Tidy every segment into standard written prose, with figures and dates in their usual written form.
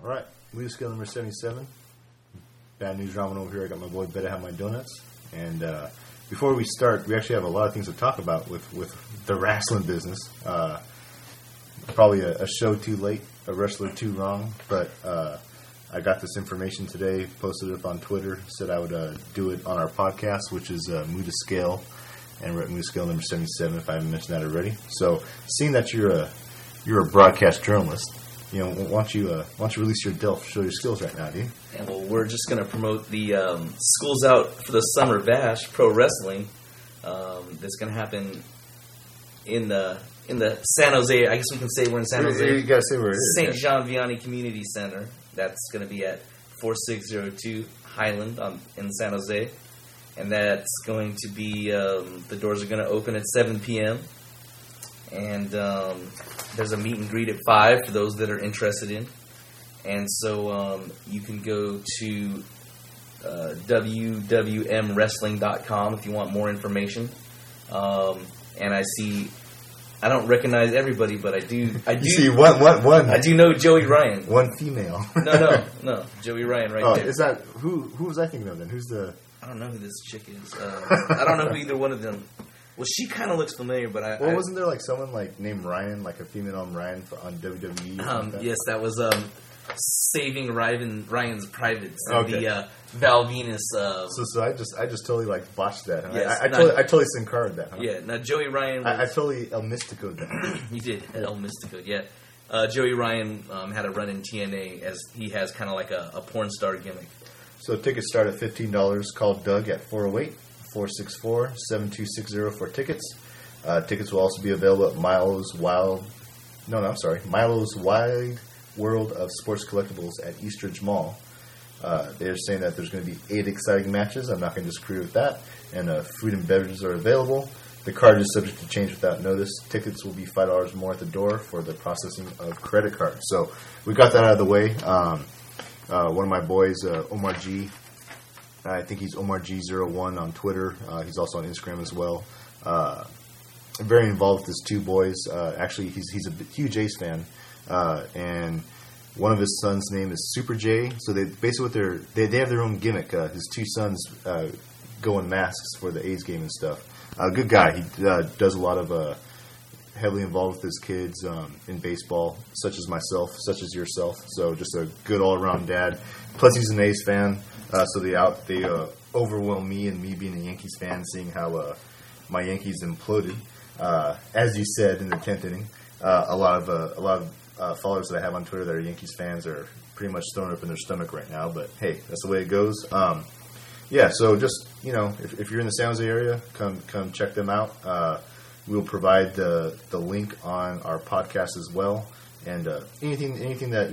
All right, Moody Scale number 77. Bad news ramen over here. I got my boy Better Have My Donuts. And before we start, we actually have a lot of things to talk about with the wrestling business. Probably a show too late, a wrestler too wrong, but I got this information today, posted it up on Twitter, said I would do it on our podcast, which is Moody Scale, and we're at Moody Scale number 77, if I haven't mentioned that already. So, seeing that you're a broadcast journalist, why don't you release your Delph, show your skills right now, dude? Yeah, well, we're just going to promote the Schools Out for the Summer Bash Pro Wrestling. That's going to happen in the San Jose. I guess we can say we're in San Jose. You got to say where it is. St. John Vianney Community Center. That's going to be at 4602 Highland in San Jose, and that's going to be the doors are going to open at 7 p.m. and there's a meet and greet at 5 for those that are interested in. And so you can go to wwmwrestling.com if you want more information. And I don't recognize everybody, but I do. You see one. I do know Joey Ryan. One female. No, Joey Ryan there. Is that who was I thinking of then? Who's the? I don't know who this chick is. I don't know who either one of them. Well, she kind of looks familiar, but wasn't there like someone like named Ryan, like a female named Ryan on WWE? Yes, that was Saving Ryan's Privates. Okay. The Val Venus. So I just totally like botched that. Huh? Yes, I totally Sin-Cara'd that. Huh? Yeah. Now Joey Ryan. I totally El Mystico'd that. He did El Mystico. Yeah. Joey Ryan had a run in TNA as he has kind of like a porn star gimmick. So tickets start at $15. Call Doug at 408-464-7260 for tickets. Tickets will also be available at Milo's Wide World of Sports Collectibles at Eastridge Mall. They're saying that there's going to be 8 exciting matches. I'm not going to disagree with that. And food and beverages are available. The card is subject to change without notice. Tickets will be $5 more at the door for the processing of credit cards. So we got that out of the way. One of my boys, Omar G, I think he's Omar G01 on Twitter. He's also on Instagram as well. Very involved with his 2 boys. Actually, he's a huge Ace fan. And one of his sons' name is Super J. So they basically they have their own gimmick. His 2 sons go in masks for the A's game and stuff. Good guy. He does a lot of heavily involved with his kids in baseball, such as myself, such as yourself. So just a good all around dad. Plus he's an A's fan. So they overwhelm me, and me being a Yankees fan, seeing how my Yankees imploded. As you said in the 10th inning, a lot of followers that I have on Twitter that are Yankees fans are pretty much thrown up in their stomach right now. But hey, that's the way it goes. So just if you're in the San Jose area, come check them out. We'll provide the link on our podcast as well, and anything that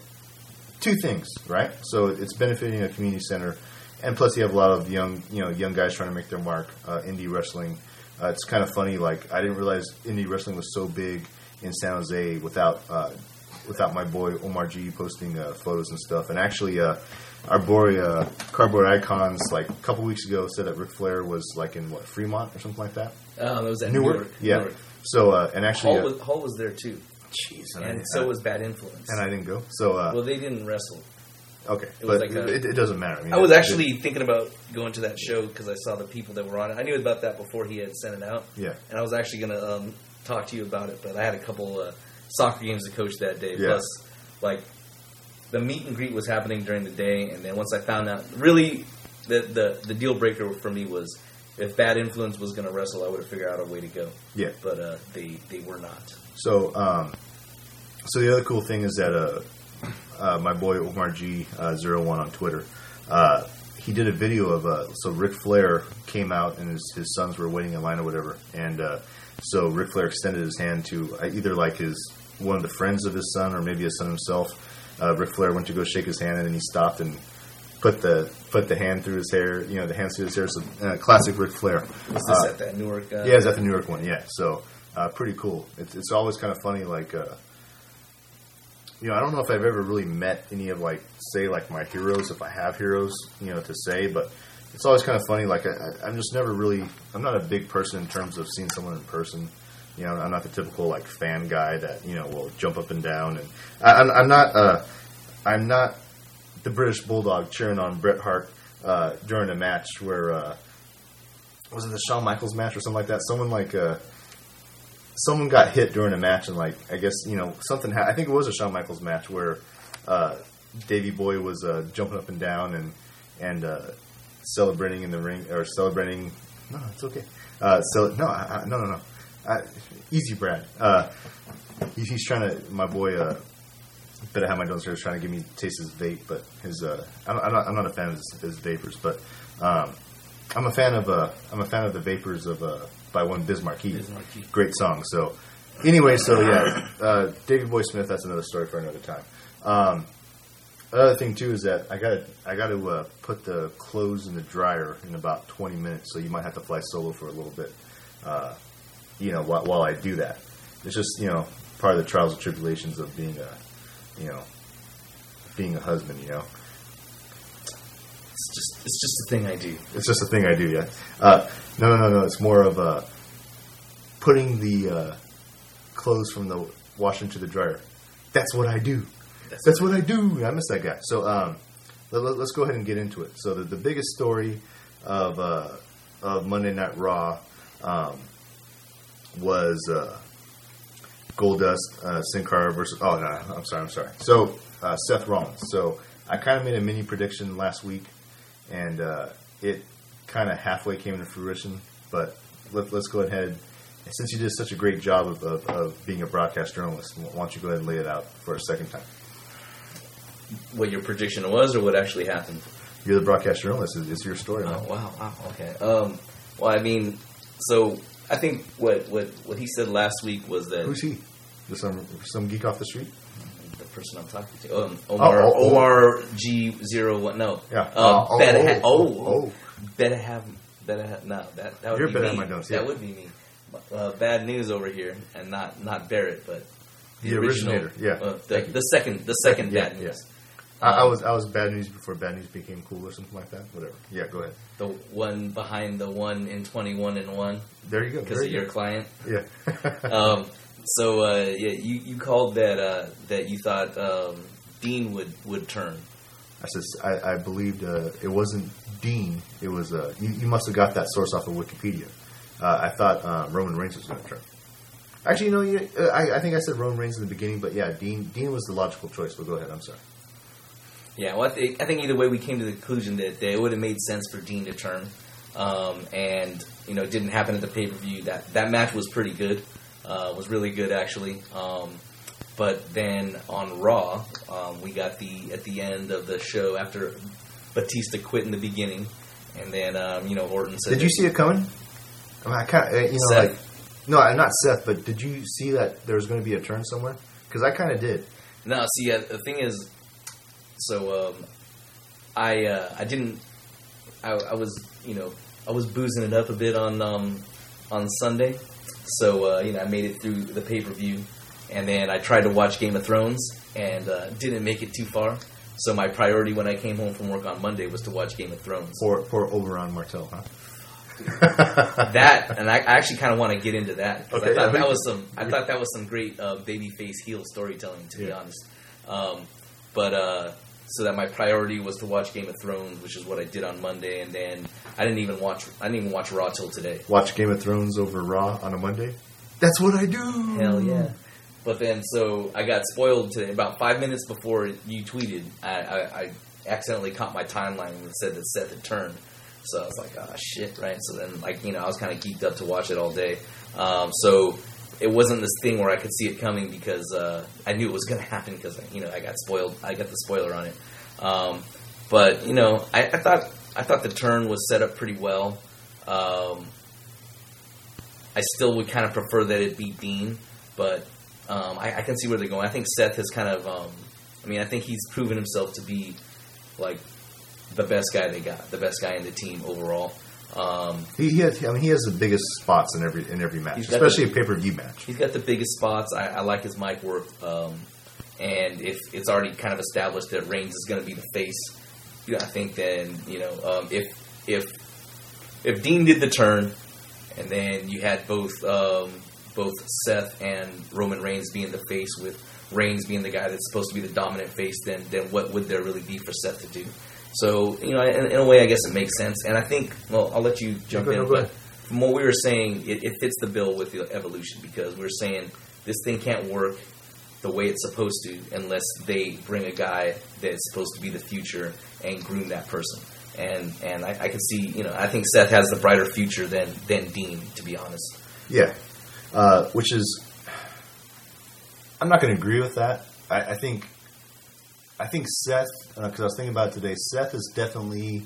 2 things, right? So it's benefiting a community center, and plus you have a lot of young guys trying to make their mark. Indie wrestling. It's kind of funny. Like I didn't realize indie wrestling was so big in San Jose without my boy Omar G posting photos and stuff. And actually, our boy Cardboard Icons, like a couple weeks ago, said that Ric Flair was like in Fremont or something like that. Oh, that was at Newark. Yeah. Newark. So and actually, Hall was there too. Jeez, and so was Bad Influence. And I didn't go. So well, they didn't wrestle. Okay, but it doesn't matter. I was actually thinking about going to that show because I saw the people that were on it. I knew about that before he had sent it out. Yeah. And I was actually going to talk to you about it, but I had a couple soccer games to coach that day. Yeah. Plus, like, the meet and greet was happening during the day, and then once I found out, really, the deal breaker for me was if Bad Influence was going to wrestle, I would have figured out a way to go. Yeah. But they were not. So, so the other cool thing is that my boy Omar G01 on Twitter, he did a video of so Ric Flair came out and his sons were waiting in line or whatever, and so Ric Flair extended his hand to either like one of the friends of his son or maybe his son himself. Ric Flair went to go shake his hand, and then he stopped and put the hand through his hair, the hands through his hair. So classic Ric Flair. Was this at that Newark? Yeah, it was at the Newark one. Yeah, so pretty cool. It's always kind of funny, like. I don't know if I've ever really met any of my heroes, if I have heroes, to say, but it's always kind of funny. Like I'm just never really, I'm not a big person in terms of seeing someone in person. I'm not the typical fan guy that will jump up and down, and I'm not I'm not the British Bulldog cheering on Bret Hart during a match where was it the Shawn Michaels match or something like that? Someone got hit during a match, and I guess something. I think it was a Shawn Michaels match where Davey Boy was jumping up and down and celebrating in the ring, or celebrating. No, it's okay. No. Easy, Brad. He's trying to. My boy, better have my downstairs trying to give me a taste his vape, but his. I'm not a fan of his vapors, but I'm a fan of the vapors of by one Biz Markie. Great song. So anyway, Davey Boy Smith. That's another story for another time. Another thing too is that I got to put the clothes in the dryer in about 20 minutes. So you might have to fly solo for a little bit. While I do that, it's just part of the trials and tribulations of being a husband. It's just a thing I do. It's just a thing I do. Yeah. No. It's more of putting the clothes from the wash into the dryer. That's what I do. That's what I do. I miss that guy. So let's go ahead and get into it. So the biggest story of Monday Night Raw was Goldust, Sin Cara versus. Oh no, I'm sorry. So Seth Rollins. So I kind of made a mini prediction last week, and it kind of halfway came into fruition. But let's go ahead. Since you did such a great job of being a broadcast journalist, why don't you go ahead and lay it out for a second time? What your prediction was, or what actually happened? You're the broadcast journalist. It's your story, man. Oh, wow. Okay. Well, I mean, so I think what he said last week was that... Who's he? Just some geek off the street? The person I'm talking to. Omar G01. No. Yeah. Better have... No, that would You're be better me. at my notes. That would be me. Bad news over here, and not Barrett, but the originator. Yeah. The second bad news. Yeah. I was bad news before bad news became cool or something like that. Whatever. Yeah, go ahead. The one behind the 1 in 21 and 1. There you go. Because of your client. Yeah. You called that you thought Dean would turn. I said I believed it wasn't Dean. It was you must have got that source off of Wikipedia. I thought Roman Reigns was going to turn. Actually, I think I said Roman Reigns in the beginning, but yeah, Dean was the logical choice. But go ahead. I'm sorry. Yeah, well, I think either way we came to the conclusion that it would have made sense for Dean to turn, and it didn't happen at the pay-per-view. That match was pretty good, was really good actually. But then on Raw, we got at the end of the show after Batista quit in the beginning, and then Orton said, "Did you see it coming?" I mean, I kind of Seth. No, not Seth, but did you see that there was going to be a turn somewhere? Because I kind of did. No, see, the thing is. So I didn't. I was boozing it up a bit on Sunday. So I made it through the pay-per-view, and then I tried to watch Game of Thrones and didn't make it too far. So my priority when I came home from work on Monday was to watch Game of Thrones. Poor Oberon Martell, huh? That, and I actually kind of want to get into that because okay, I thought that was some great babyface heel storytelling, to be honest. So that my priority was to watch Game of Thrones, which is what I did on Monday, and then I didn't even watch Raw till today. Watch Game of Thrones over Raw on a Monday? That's what I do. Hell yeah! But then, so I got spoiled today. About 5 minutes before you tweeted, I accidentally caught my timeline and it said that Seth had turned. So I was like, oh shit, right? So then, I was kind of geeked up to watch it all day. So it wasn't this thing where I could see it coming because I knew it was going to happen because I got spoiled. I got the spoiler on it. But I thought the turn was set up pretty well. I still would kind of prefer that it be Dean, but I can see where they're going. I think Seth has kind of. I think he's proven himself to be like the best guy they got, the best guy in the team overall. He has the biggest spots in every match, especially a pay-per-view match. He's got the biggest spots. I like his mic work, and if it's already kind of established that Reigns is going to be the face, I think then if Dean did the turn, and then you had both Seth and Roman Reigns being the face with Reigns being the guy that's supposed to be the dominant face, then what would there really be for Seth to do? So, in a way, I guess it makes sense. And I think, well, I'll let you jump in, but from what we were saying, it fits the bill with the Evolution, because we're saying this thing can't work the way it's supposed to unless they bring a guy that's supposed to be the future and groom that person. And I can see, I think Seth has the brighter future than Dean, to be honest. Yeah. Which is, I'm not going to agree with that. I think Seth, because I was thinking about it today, Seth is definitely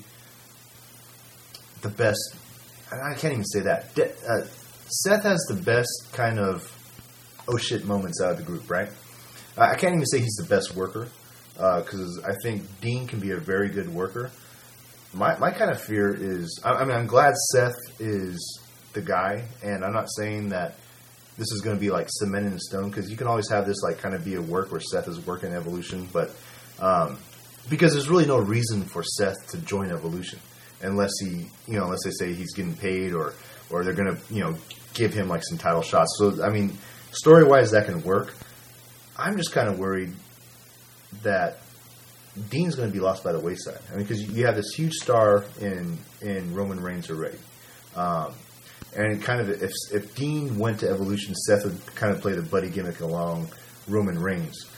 the best. I can't even say that. Seth has the best kind of oh shit moments out of the group, right? I can't even say he's the best worker, because I think Dean can be a very good worker. My kind of fear is, I'm glad Seth is the guy, and I'm not saying that this is going to be like cemented in stone, because you can always have this like kind of be a work where Seth is working Evolution, but because there's really no reason for Seth to join Evolution unless unless they say he's getting paid or they're going to give him like some title shots. So I mean, story wise that can work. I'm just kind of worried that Dean's going to be lost by the wayside. I mean, because you have this huge star in Roman Reigns already. And kind of if Dean went to Evolution, Seth would kind of play the buddy gimmick along Roman Reigns.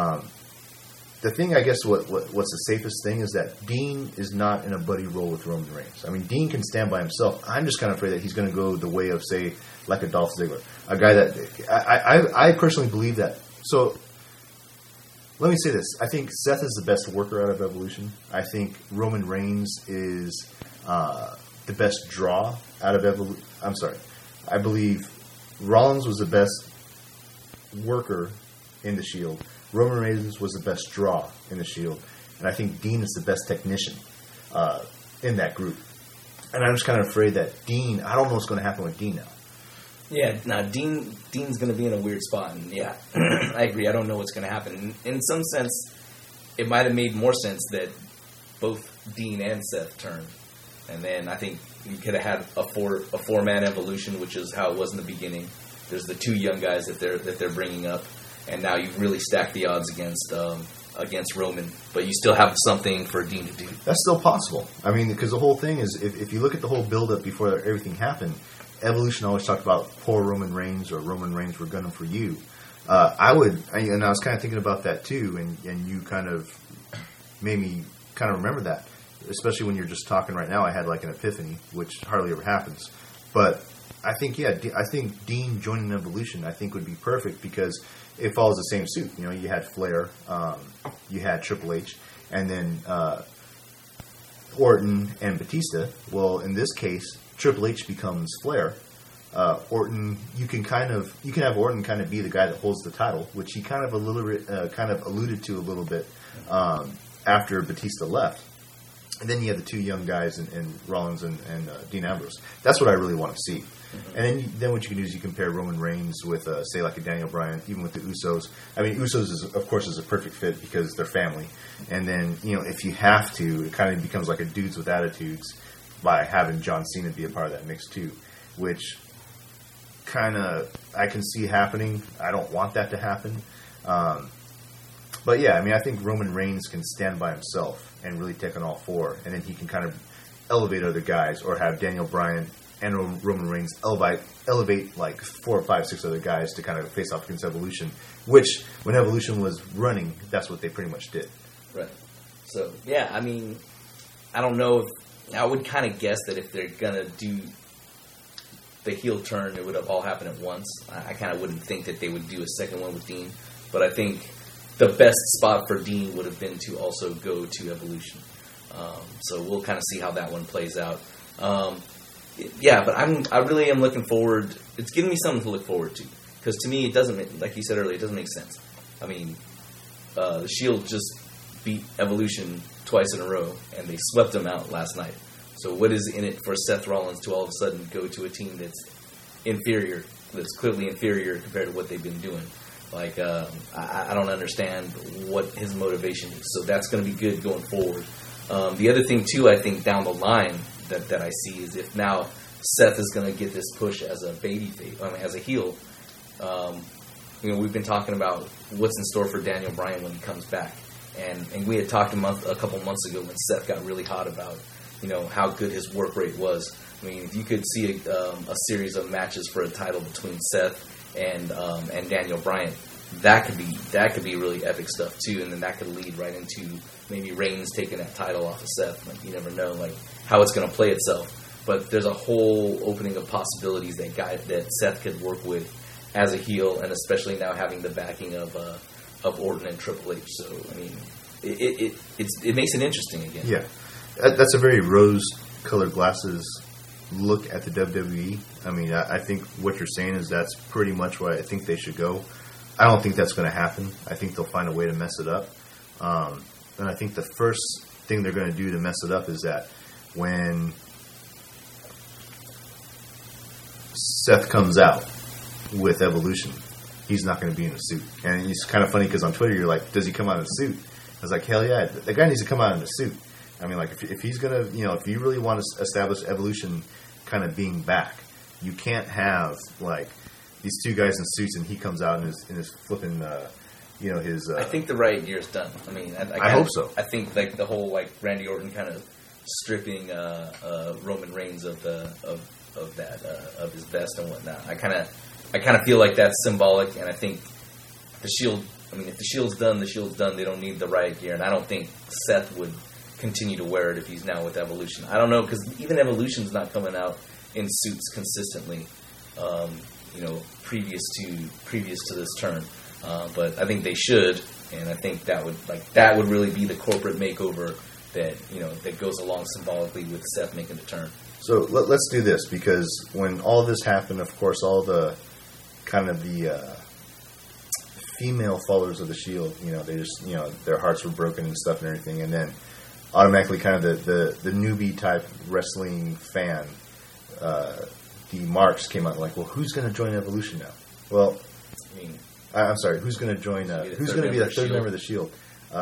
The thing, I guess, what's the safest thing is that Dean is not in a buddy role with Roman Reigns. I mean, Dean can stand by himself. I'm just kind of afraid that he's going to go the way of, say, like a Dolph Ziggler, a guy that I personally believe that. So let me say this: I think Seth is the best worker out of Evolution. I think Roman Reigns is the best draw out of Evolution. I'm sorry. I believe Rollins was the best worker in the Shield. Roman Reigns was the best draw in the Shield. And I think Dean is the best technician in that group. And I'm just kind of afraid that Dean, I don't know what's going to happen with Dean now. Yeah, Dean's going to be in a weird spot. And yeah, I agree. I don't know what's going to happen. In some sense, it might have made more sense that both Dean and Seth turned. And then I think you could have had a four-man Evolution, which is how it was in the beginning. There's the two young guys that they're bringing up, and now you've really stacked the odds against Roman, but you still have something for Dean to do. That's still possible. I mean, because the whole thing is, if you look at the whole build-up before everything happened, Evolution always talked about poor Roman Reigns or Roman Reigns, we're gunning for you. And I was kind of thinking about that too, and you kind of made me kind of remember that. Especially when you're just talking right now, I had like an epiphany, which hardly ever happens. But I think, I think Dean joining Evolution, I think would be perfect because it follows the same suit. You had Flair, you had Triple H, and then Orton and Batista. Well, in this case, Triple H becomes Flair. Orton, you can have Orton kind of be the guy that holds the title, which he kind of alluded to a little bit after Batista left. And then you have the two young guys in Rollins and Dean Ambrose. That's what I really want to see. Mm-hmm. And then what you can do is you compare Roman Reigns with, say, like a Daniel Bryan, even with the Usos. I mean, Usos, of course, is a perfect fit because they're family. And then, if you have to, it kind of becomes like a dudes with attitudes by having John Cena be a part of that mix too, which kind of I can see happening. I don't want that to happen. But yeah, I mean, I think Roman Reigns can stand by himself and really take on all four, and then he can kind of elevate other guys, or have Daniel Bryan and Roman Reigns elevate like 4, 5, 6 other guys to kind of face off against Evolution, which when Evolution was running, that's what they pretty much did. Right. So, yeah, I mean, I don't know if, I would kind of guess that if they're going to do the heel turn, it would have all happened at once. I kind of wouldn't think that they would do a second one with Dean, but I think the best spot for Dean would have been to also go to Evolution. So we'll kind of see how that one plays out. Yeah, but I really am looking forward. It's giving me something to look forward to. Because to me, it doesn't, like you said earlier, it doesn't make sense. I mean, the Shield just beat Evolution twice in a row, and they swept them out last night. So what is in it for Seth Rollins to all of a sudden go to a team that's inferior, that's clearly inferior compared to what they've been doing? Like, I don't understand what his motivation is. So that's going to be good going forward. The other thing, too, I think down the line that I see is if now Seth is going to get this push as a babyface, as a heel, we've been talking about what's in store for Daniel Bryan when he comes back, and we had talked a couple months ago when Seth got really hot about how good his work rate was. I mean, if you could see a series of matches for a title between Seth and Daniel Bryan, that could be really epic stuff too, and then that could lead right into maybe Reigns taking that title off of Seth. Like, you never know how it's going to play itself. But there's a whole opening of possibilities that Seth could work with as a heel, and especially now having the backing of Orton and Triple H. So I mean, it makes it interesting again. Yeah, that's a very rose-colored glasses look at the WWE. I mean, I think what you're saying is that's pretty much where I think they should go. I don't think that's going to happen. I think they'll find a way to mess it up. And I think the first thing they're going to do to mess it up is that when Seth comes out with Evolution, he's not going to be in a suit. And it's kind of funny because on Twitter you're like, does he come out in a suit? I was like, hell yeah, the guy needs to come out in a suit. I mean, like, if he's going to, if you really want to establish Evolution kind of being back, you can't have, like, these two guys in suits and he comes out in his flipping, his... I think the riot gear is done. I mean, I hope so. I think, like, the whole, like, Randy Orton kind of stripping Roman Reigns of his vest and whatnot. I kind of feel like that's symbolic, and I think the Shield... I mean, if the Shield's done, the Shield's done. They don't need the riot gear, and I don't think Seth would continue to wear it if he's now with Evolution. I don't know, because even Evolution's not coming out in suits consistently, previous to this turn. But I think they should, and I think that would really be the corporate makeover that goes along symbolically with Seth making the turn. So let's do this, because when all this happened, of course, all the kind of the female followers of the Shield, they just, their hearts were broken and stuff and everything, and then automatically kind of the newbie type wrestling fan, the marks came out like, well, who's going to join Evolution now? Well, I'm sorry, who's going to join? Who's going to be the third member of the Shield?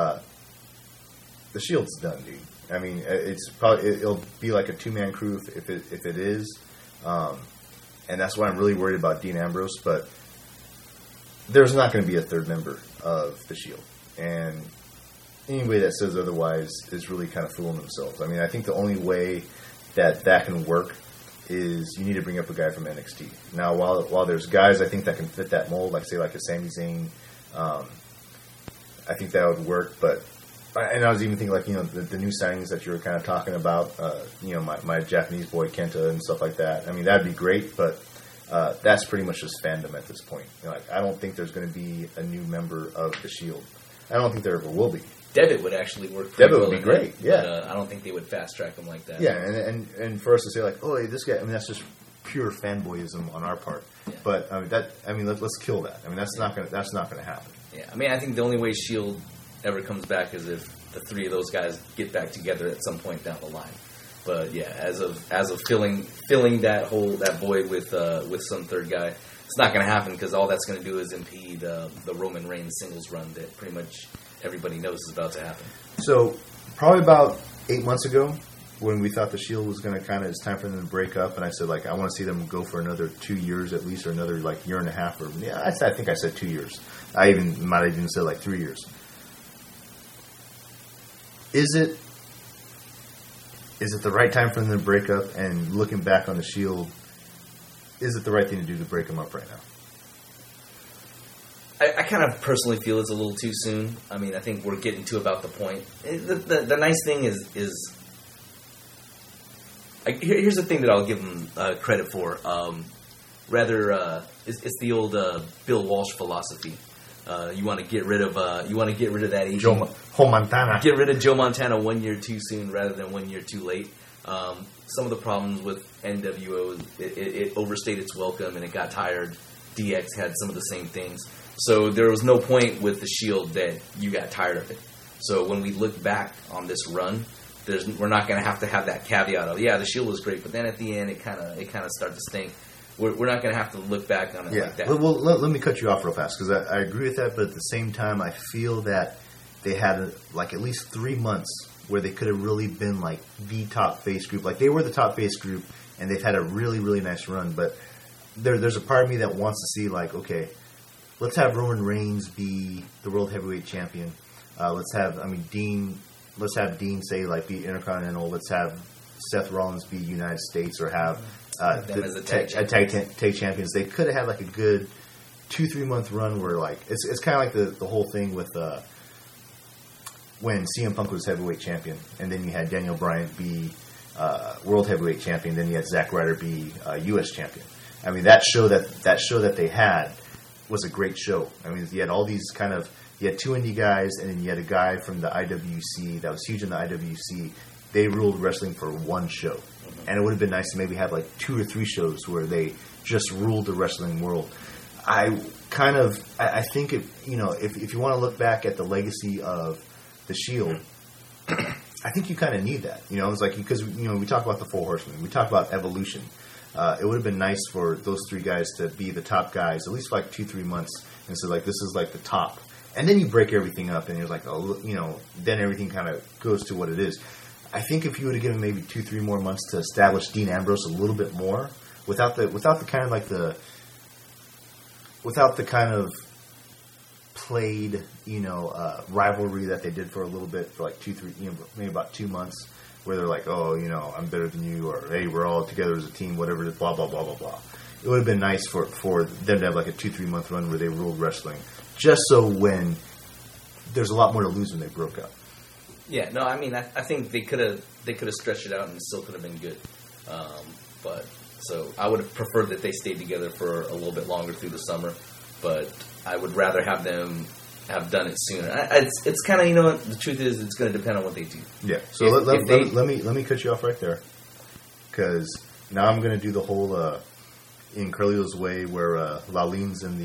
The Shield's done, dude. I mean, it'll be like a 2-man crew if it is, and that's why I'm really worried about Dean Ambrose. But there's not going to be a third member of the Shield, and anybody that says otherwise is really kind of fooling themselves. I mean, I think the only way that can work is you need to bring up a guy from NXT. Now, while there's guys I think that can fit that mold, like a Sami Zayn, I think that would work. But and I was even thinking, like, the new signings that you were kind of talking about, my Japanese boy Kenta and stuff like that. I mean, that'd be great, but that's pretty much just fandom at this point. I don't think there's going to be a new member of the Shield. I don't think there ever will be. Devitt would actually work. Devitt would be great. Yeah, but, I don't think they would fast track him like that. Yeah, and for us to say like, oh, hey, this guy. I mean, that's just pure fanboyism on our part. Yeah. But let's kill that. I mean, that's not gonna happen. Yeah, I mean, I think the only way Shield ever comes back is if the three of those guys get back together at some point down the line. But yeah, as of filling that void with some third guy, it's not going to happen, because all that's going to do is impede the Roman Reigns singles run that pretty much everybody knows is about to happen. So probably about 8 months ago, when we thought the Shield was going to it's time for them to break up, and I said, like, I want to see them go for another 2 years at least, or another like year and a half, or I think I said 2 years. I might have even said like 3 years. Is it the right time for them to break up? And looking back on the Shield, is it the right thing to do to break them up right now? I kind of personally feel it's a little too soon. I mean, I think we're getting to about the point. The nice thing is here's the thing that I'll give them credit for. It's the old Bill Walsh philosophy. You want to get rid of that aging. Joe Montana. Get rid of Joe Montana 1 year too soon rather than 1 year too late. Some of the problems with NWO, it overstayed its welcome and it got tired. DX had some of the same things. So there was no point with the Shield that you got tired of it. So when we look back on this run, we're not going to have that caveat of, the Shield was great, but then at the end it kind of started to stink. We're not going to have to look back on it like that. Well, let me cut you off real fast, because I agree with that, but at the same time, I feel that they had at least 3 months where they could have really been like the top face group. Like, they were the top face group, and they've had a really, really nice run. But there's a part of me that wants to see, like, okay, let's have Roman Reigns be the World Heavyweight Champion. Let's have Dean say like be Intercontinental. Let's have Seth Rollins be United States, or have them as a tag champions. They could have had like a good 2-3 month run where like it's kind of like the whole thing with when CM Punk was heavyweight champion, and then you had Daniel Bryan be World Heavyweight Champion. Then you had Zack Ryder be U.S. Champion. I mean, that show that they had was a great show. I mean, you had all these you had 2 indie guys, and then you had a guy from the IWC that was huge in the IWC. They ruled wrestling for one show. Mm-hmm. And it would have been nice to maybe have like 2 or 3 shows where they just ruled the wrestling world. I think if you want to look back at the legacy of the Shield, I think you kind of need that. It's like, because we talk about the 4 Horsemen, we talk about Evolution. It would have been nice for those 3 guys to be the top guys at least for like 2-3 months, and so like this is like the top, and then you break everything up, and you're like, then everything kind of goes to what it is. I think if you would have given maybe 2-3 more months to establish Dean Ambrose a little bit more, without the kind of played rivalry that they did for a little bit, for like 2-3, maybe about 2 months, where they're like, I'm better than you, or hey, we're all together as a team, whatever it is, blah blah blah blah blah. It would have been nice for them to have like a 2-3 month run where they ruled wrestling, just so when there's a lot more to lose when they broke up. Yeah, no, I mean, I think they could have stretched it out and it still could have been good. But so I would have preferred that they stayed together for a little bit longer through the summer. But I would rather have them have done it sooner. It's kind of, the truth is, it's going to depend on what they do. Yeah. So let me cut you off right there, because now I'm going to do the whole in Carlito's way where Lalin's in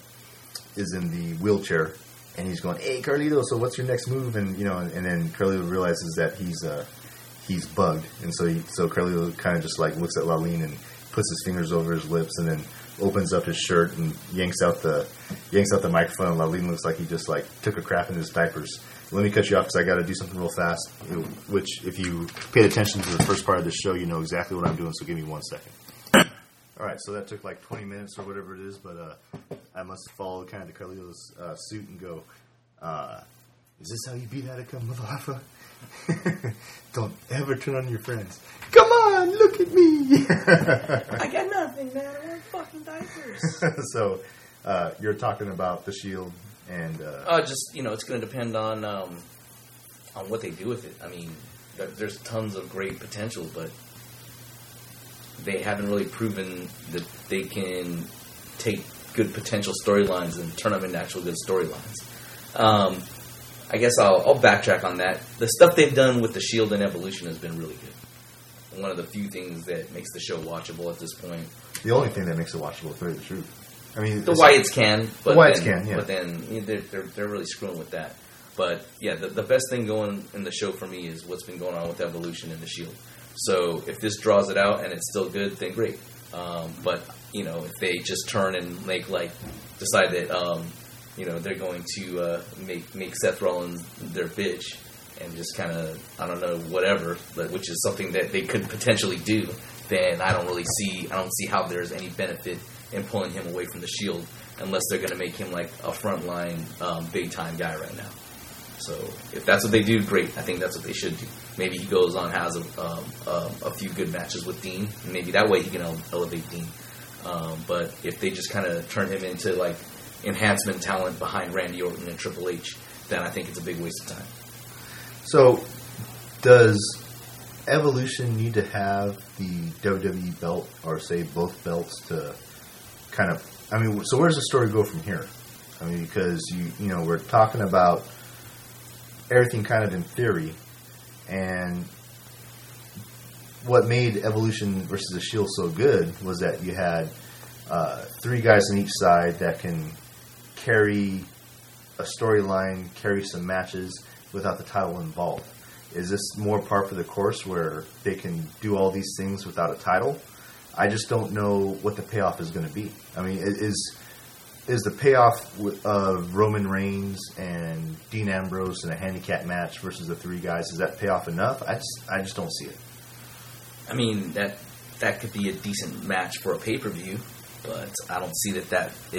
the wheelchair. And he's going, hey, Carlito, so what's your next move? And and then Carlito realizes that he's bugged, and so Carlito kind of just like looks at Lalin and puts his fingers over his lips, and then opens up his shirt and yanks out the microphone. And Lalin looks like he just like took a crap in his diapers. Let me cut you off because I got to do something real fast. Which, if you paid attention to the first part of this show, you know exactly what I'm doing. So give me 1 second. All right, so that took like 20 minutes or whatever it is, but I must follow kind of the Carlito's suit and go, is this how you beat Attica, motherfucker? Don't ever turn on your friends. Come on, look at me. I got nothing, man. I wear fucking diapers. So you're talking about the Shield and... just, it's going to depend on what they do with it. I mean, there's tons of great potential, but... they haven't really proven that they can take good potential storylines and turn them into actual good storylines. I guess I'll backtrack on that. The stuff they've done with the Shield and Evolution has been really good. One of the few things that makes the show watchable at this point. The only thing that makes it watchable, to tell you the truth. I mean, the Wyatts can, but yeah. then they're really screwing with that. But yeah, the best thing going in the show for me is what's been going on with Evolution and the Shield. So if this draws it out and it's still good, then great. But if they just turn and decide that they're going to make Seth Rollins their bitch and just kind of, I don't know, whatever, which is something that they could potentially do, then I don't see how there's any benefit in pulling him away from the Shield unless they're going to make him like a frontline big time guy right now. So if that's what they do, great. I think that's what they should do. Maybe he goes on, has a few good matches with Dean, and maybe that way he can elevate Dean. But if they just kind of turn him into like enhancement talent behind Randy Orton and Triple H, then I think it's a big waste of time. So does Evolution need to have the WWE belt, or say both belts, to kind of... I mean, so where does the story go from here? I mean, because we're talking about everything kind of in theory, and what made Evolution versus the Shield so good was that you had 3 guys on each side that can carry a storyline, carry some matches without the title involved. Is this more par for the course where they can do all these things without a title? I just don't know what the payoff is going to be. I mean, is the payoff of Roman Reigns and Dean Ambrose in a handicap match versus the 3 guys, is that payoff enough? I just don't see it. I mean, that could be a decent match for a pay-per-view, but I don't see that is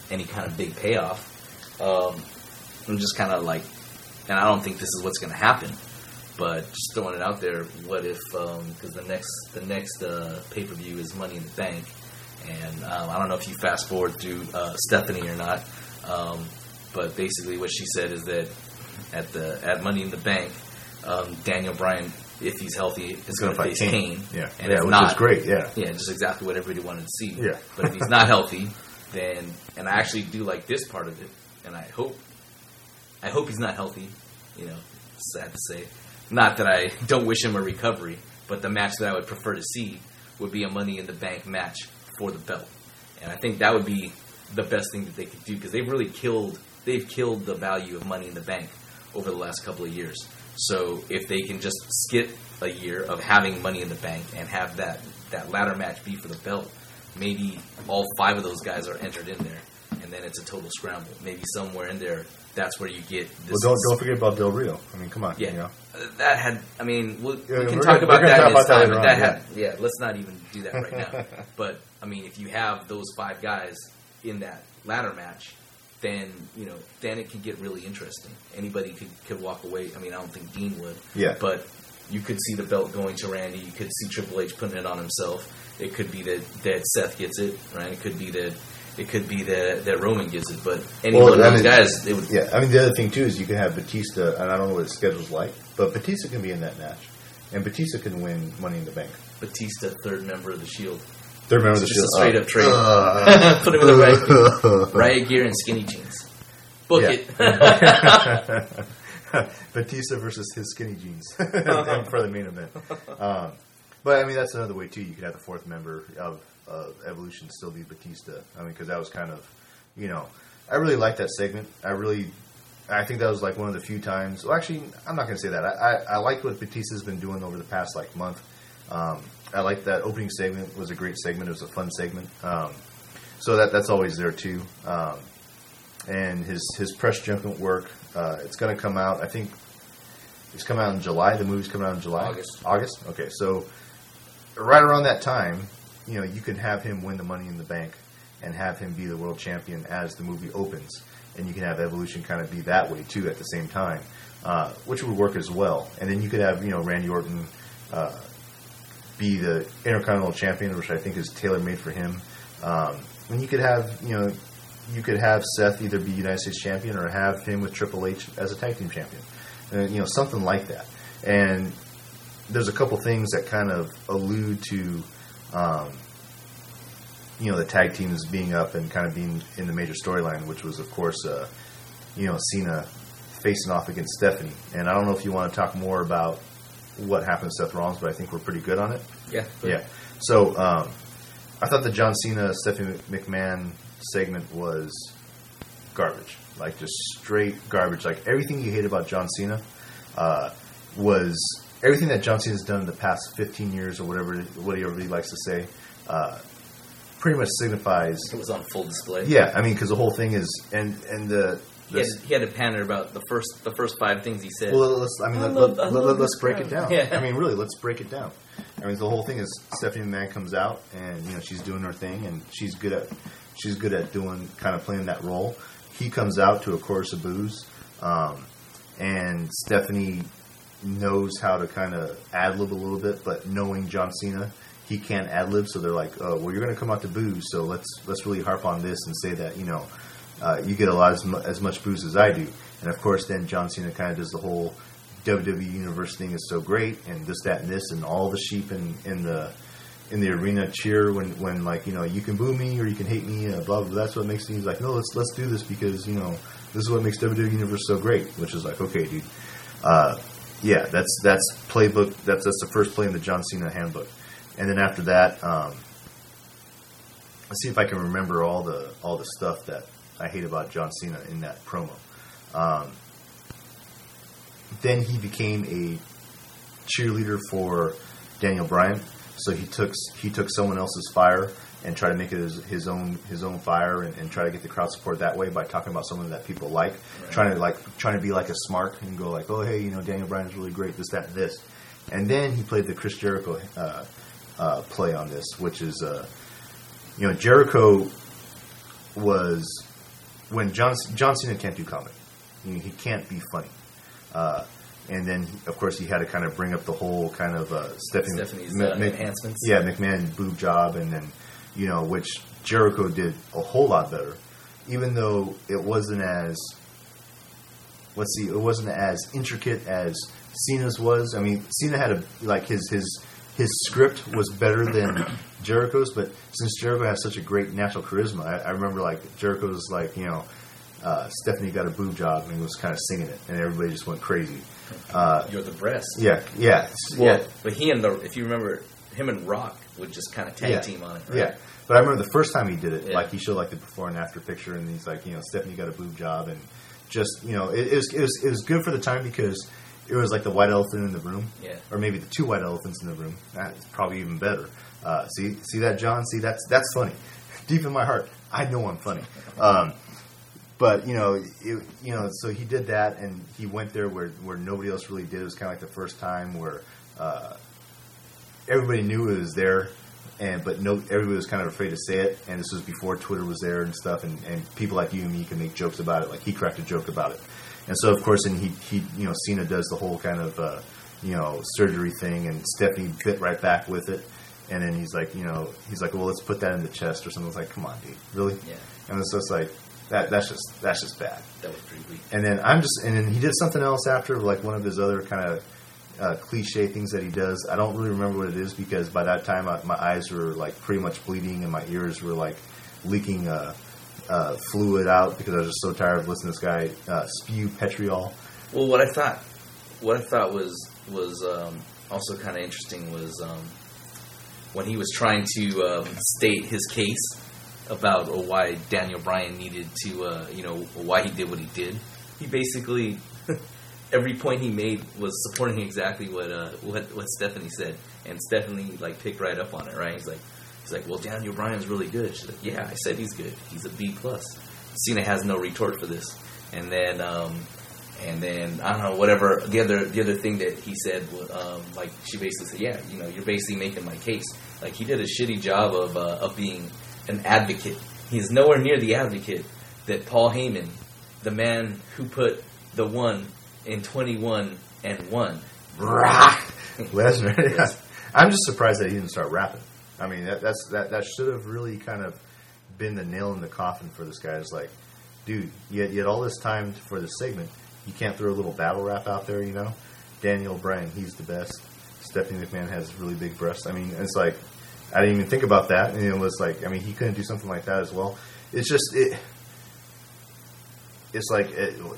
any kind of big payoff. I'm just kind of like, and I don't think this is what's going to happen, but just throwing it out there. What if because the next pay-per-view is Money in the Bank, and I don't know if you fast forward through Stephanie or not, but basically what she said is that at Money in the Bank, Daniel Bryan, if he's healthy, is going to face Kane. Yeah, and if which not, is great. Yeah, just exactly what everybody wanted to see. Yeah. But if he's not healthy, then, and I actually do like this part of it, and I hope he's not healthy. You know, sad to say. Not that I don't wish him a recovery, but the match that I would prefer to see would be a Money in the Bank match for the belt, and I think that would be the best thing that they could do, because they've killed the value of Money in the Bank over the last couple of years. So if they can just skip a year of having Money in the Bank and have that ladder match be for the belt, maybe all 5 of those guys are entered in there, and then it's a total scramble. Maybe somewhere in there, that's where you get this. Well, don't forget about Del Rio. I mean, come on. Yeah. You know? That had, I mean, we Yeah, can we're talk gonna- about we're gonna that talk in its about that time, later but that on, had, let's not even do that right now. But, I mean, if you have those 5 guys in that ladder match, then, you know, then it can get really interesting. Anybody could walk away. I mean, I don't think Dean would. Yeah. But you could see the belt going to Randy. You could see Triple H putting it on himself. It could be that Seth gets it, right? It could be that Roman gets it. But any one of those guys, it would. Yeah, I mean, the other thing, too, is you can have Batista, and I don't know what his schedule's like, but Batista can be in that match. And Batista can win Money in the Bank. Batista, 3rd member of the Shield. Third member of the Just Shield. a straight up trade. Put him in the riot gear and skinny jeans. Book it. Batista versus his skinny jeans for the main event. But, I mean, that's another way, too. You could have the 4th member of Evolution still be Batista. I mean, because that was kind of, you know, I really liked that segment. I think that was like one of the few times. Well, actually, I'm not going to say that. I liked what Batista's been doing over the past like month. I liked that opening segment. It was a great segment. It was a fun segment. So that's always there too. And his press junket work. It's going to come out. I think it's coming out in July. The movie's coming out in July. August. Okay, so right around that time, you know, you can have him win the Money in the Bank and have him be the world champion as the movie opens. And you can have Evolution kind of be that way, too, at the same time, which would work as well. And then you could have, you know, Randy Orton be the Intercontinental Champion, which I think is tailor-made for him. And you could have, you know, Seth either be United States Champion or have him with Triple H as a Tag Team Champion. You know, something like that. And there's a couple things that kind of allude to, you know, the tag teams being up and kind of being in the major storyline, which was, of course, you know, Cena facing off against Stephanie. And I don't know if you want to talk more about what happened to Seth Rollins, but I think we're pretty good on it. Yeah. Yeah. So I thought the John Cena, Stephanie McMahon segment was garbage. Like, just straight garbage. Like, everything you hate about John Cena was everything that John Cena's done in the past 15 years or whatever he likes to say. Pretty much signifies. It was on full display. Yeah, I mean, because the whole thing is, and the he had to pander about the first 5 things he said. well, let's break it down. Yeah. I mean, really, let's break it down. I mean, the whole thing is Stephanie McMahon comes out and, you know, she's doing her thing and she's good at doing kind of playing that role. He comes out to a chorus of boos, and Stephanie knows how to kind of ad-lib a little bit, but knowing John Cena, he can't ad-lib, so they're like, oh, well, you're going to come out to boos, so let's really harp on this and say that, you know, you get a lot as much boos as I do. And, of course, then John Cena kind of does the whole WWE Universe thing is so great, and this, that, and this, and all the sheep in the arena cheer when like, you know, you can boo me or you can hate me, blah, blah, blah. That's what makes things like, no, let's do this because, you know, this is what makes WWE Universe so great, which is like, okay, dude. Yeah, that's playbook. That's the first play in the John Cena handbook. And then after that, let's see if I can remember all the stuff that I hate about John Cena in that promo. Then he became a cheerleader for Daniel Bryan. So he took someone else's fire and tried to make it his own fire and try to get the crowd support that way by talking about someone that people like, right. trying to be like a smart and go like, oh hey, you know, Daniel Bryan is really great, this, that, and this. And then he played the Chris Jericho play on this, which is you know, Jericho was when John Cena can't do comedy. He can't be funny. And then, of course, he had to kind of bring up the whole kind of Stephanie's enhancements. Yeah, McMahon boob job, and then, which Jericho did a whole lot better, even though it wasn't as, it wasn't as intricate as Cena's was. I mean, Cena had his script was better than Jericho's, but since Jericho has such a great natural charisma, I remember Jericho's Stephanie got a boob job, and he was kind of singing it, and everybody just went crazy. You're the breast. Yeah. Well, but if you remember, him and Rock would just kind of tag team on it, right? Yeah. But I remember the first time he did it, he showed the before and after picture, and he's like, Stephanie got a boob job, and just, it was good for the time because it was like the white elephant in the room, or maybe the two white elephants in the room. That's probably even better. See that, John? See, that's funny. Deep in my heart, I know I'm funny. But so he did that, and he went there where nobody else really did. It was kind of like the first time where everybody knew it was there, but everybody was kind of afraid to say it. And this was before Twitter was there and stuff, and people like you and me can make jokes about it. Like he cracked a joke about it, and so of course, and he Cena does the whole kind of surgery thing, and Stephanie bit right back with it. And then he's like, well, let's put that in the chest or something. It's like, come on, dude, really? Yeah. And it's just like. That's just bad. That was pretty weak. And then he did something else after, like one of his other kind of cliche things that he does. I don't really remember what it is because by that time my eyes were pretty much bleeding and my ears were leaking fluid out because I was just so tired of listening to this guy spew petriol. Well, what I thought was also kind of interesting was when he was trying to state his case about why Daniel Bryan needed to, why he did what he did. He basically, every point he made was supporting exactly what Stephanie said, and Stephanie picked right up on it. Right? He's like, well, Daniel Bryan's really good. She's like, yeah, I said he's good. He's a B+. Cena has no retort for this. And then I don't know, whatever the other thing that he said, she basically said, yeah, you're basically making my case. He did a shitty job of being an advocate. He's nowhere near the advocate that Paul Heyman, the man who put the 1 in 21 and won. Lesnar. Yeah. I'm just surprised that he didn't start rapping. I mean, that should have really kind of been the nail in the coffin for this guy. It's like, dude, you had all this time for this segment. You can't throw a little battle rap out there, Daniel Bryan, he's the best. Stephanie McMahon has really big breasts. I mean, it's like, I didn't even think about that. And it was like, I mean, he couldn't do something like that as well. It's just, it's like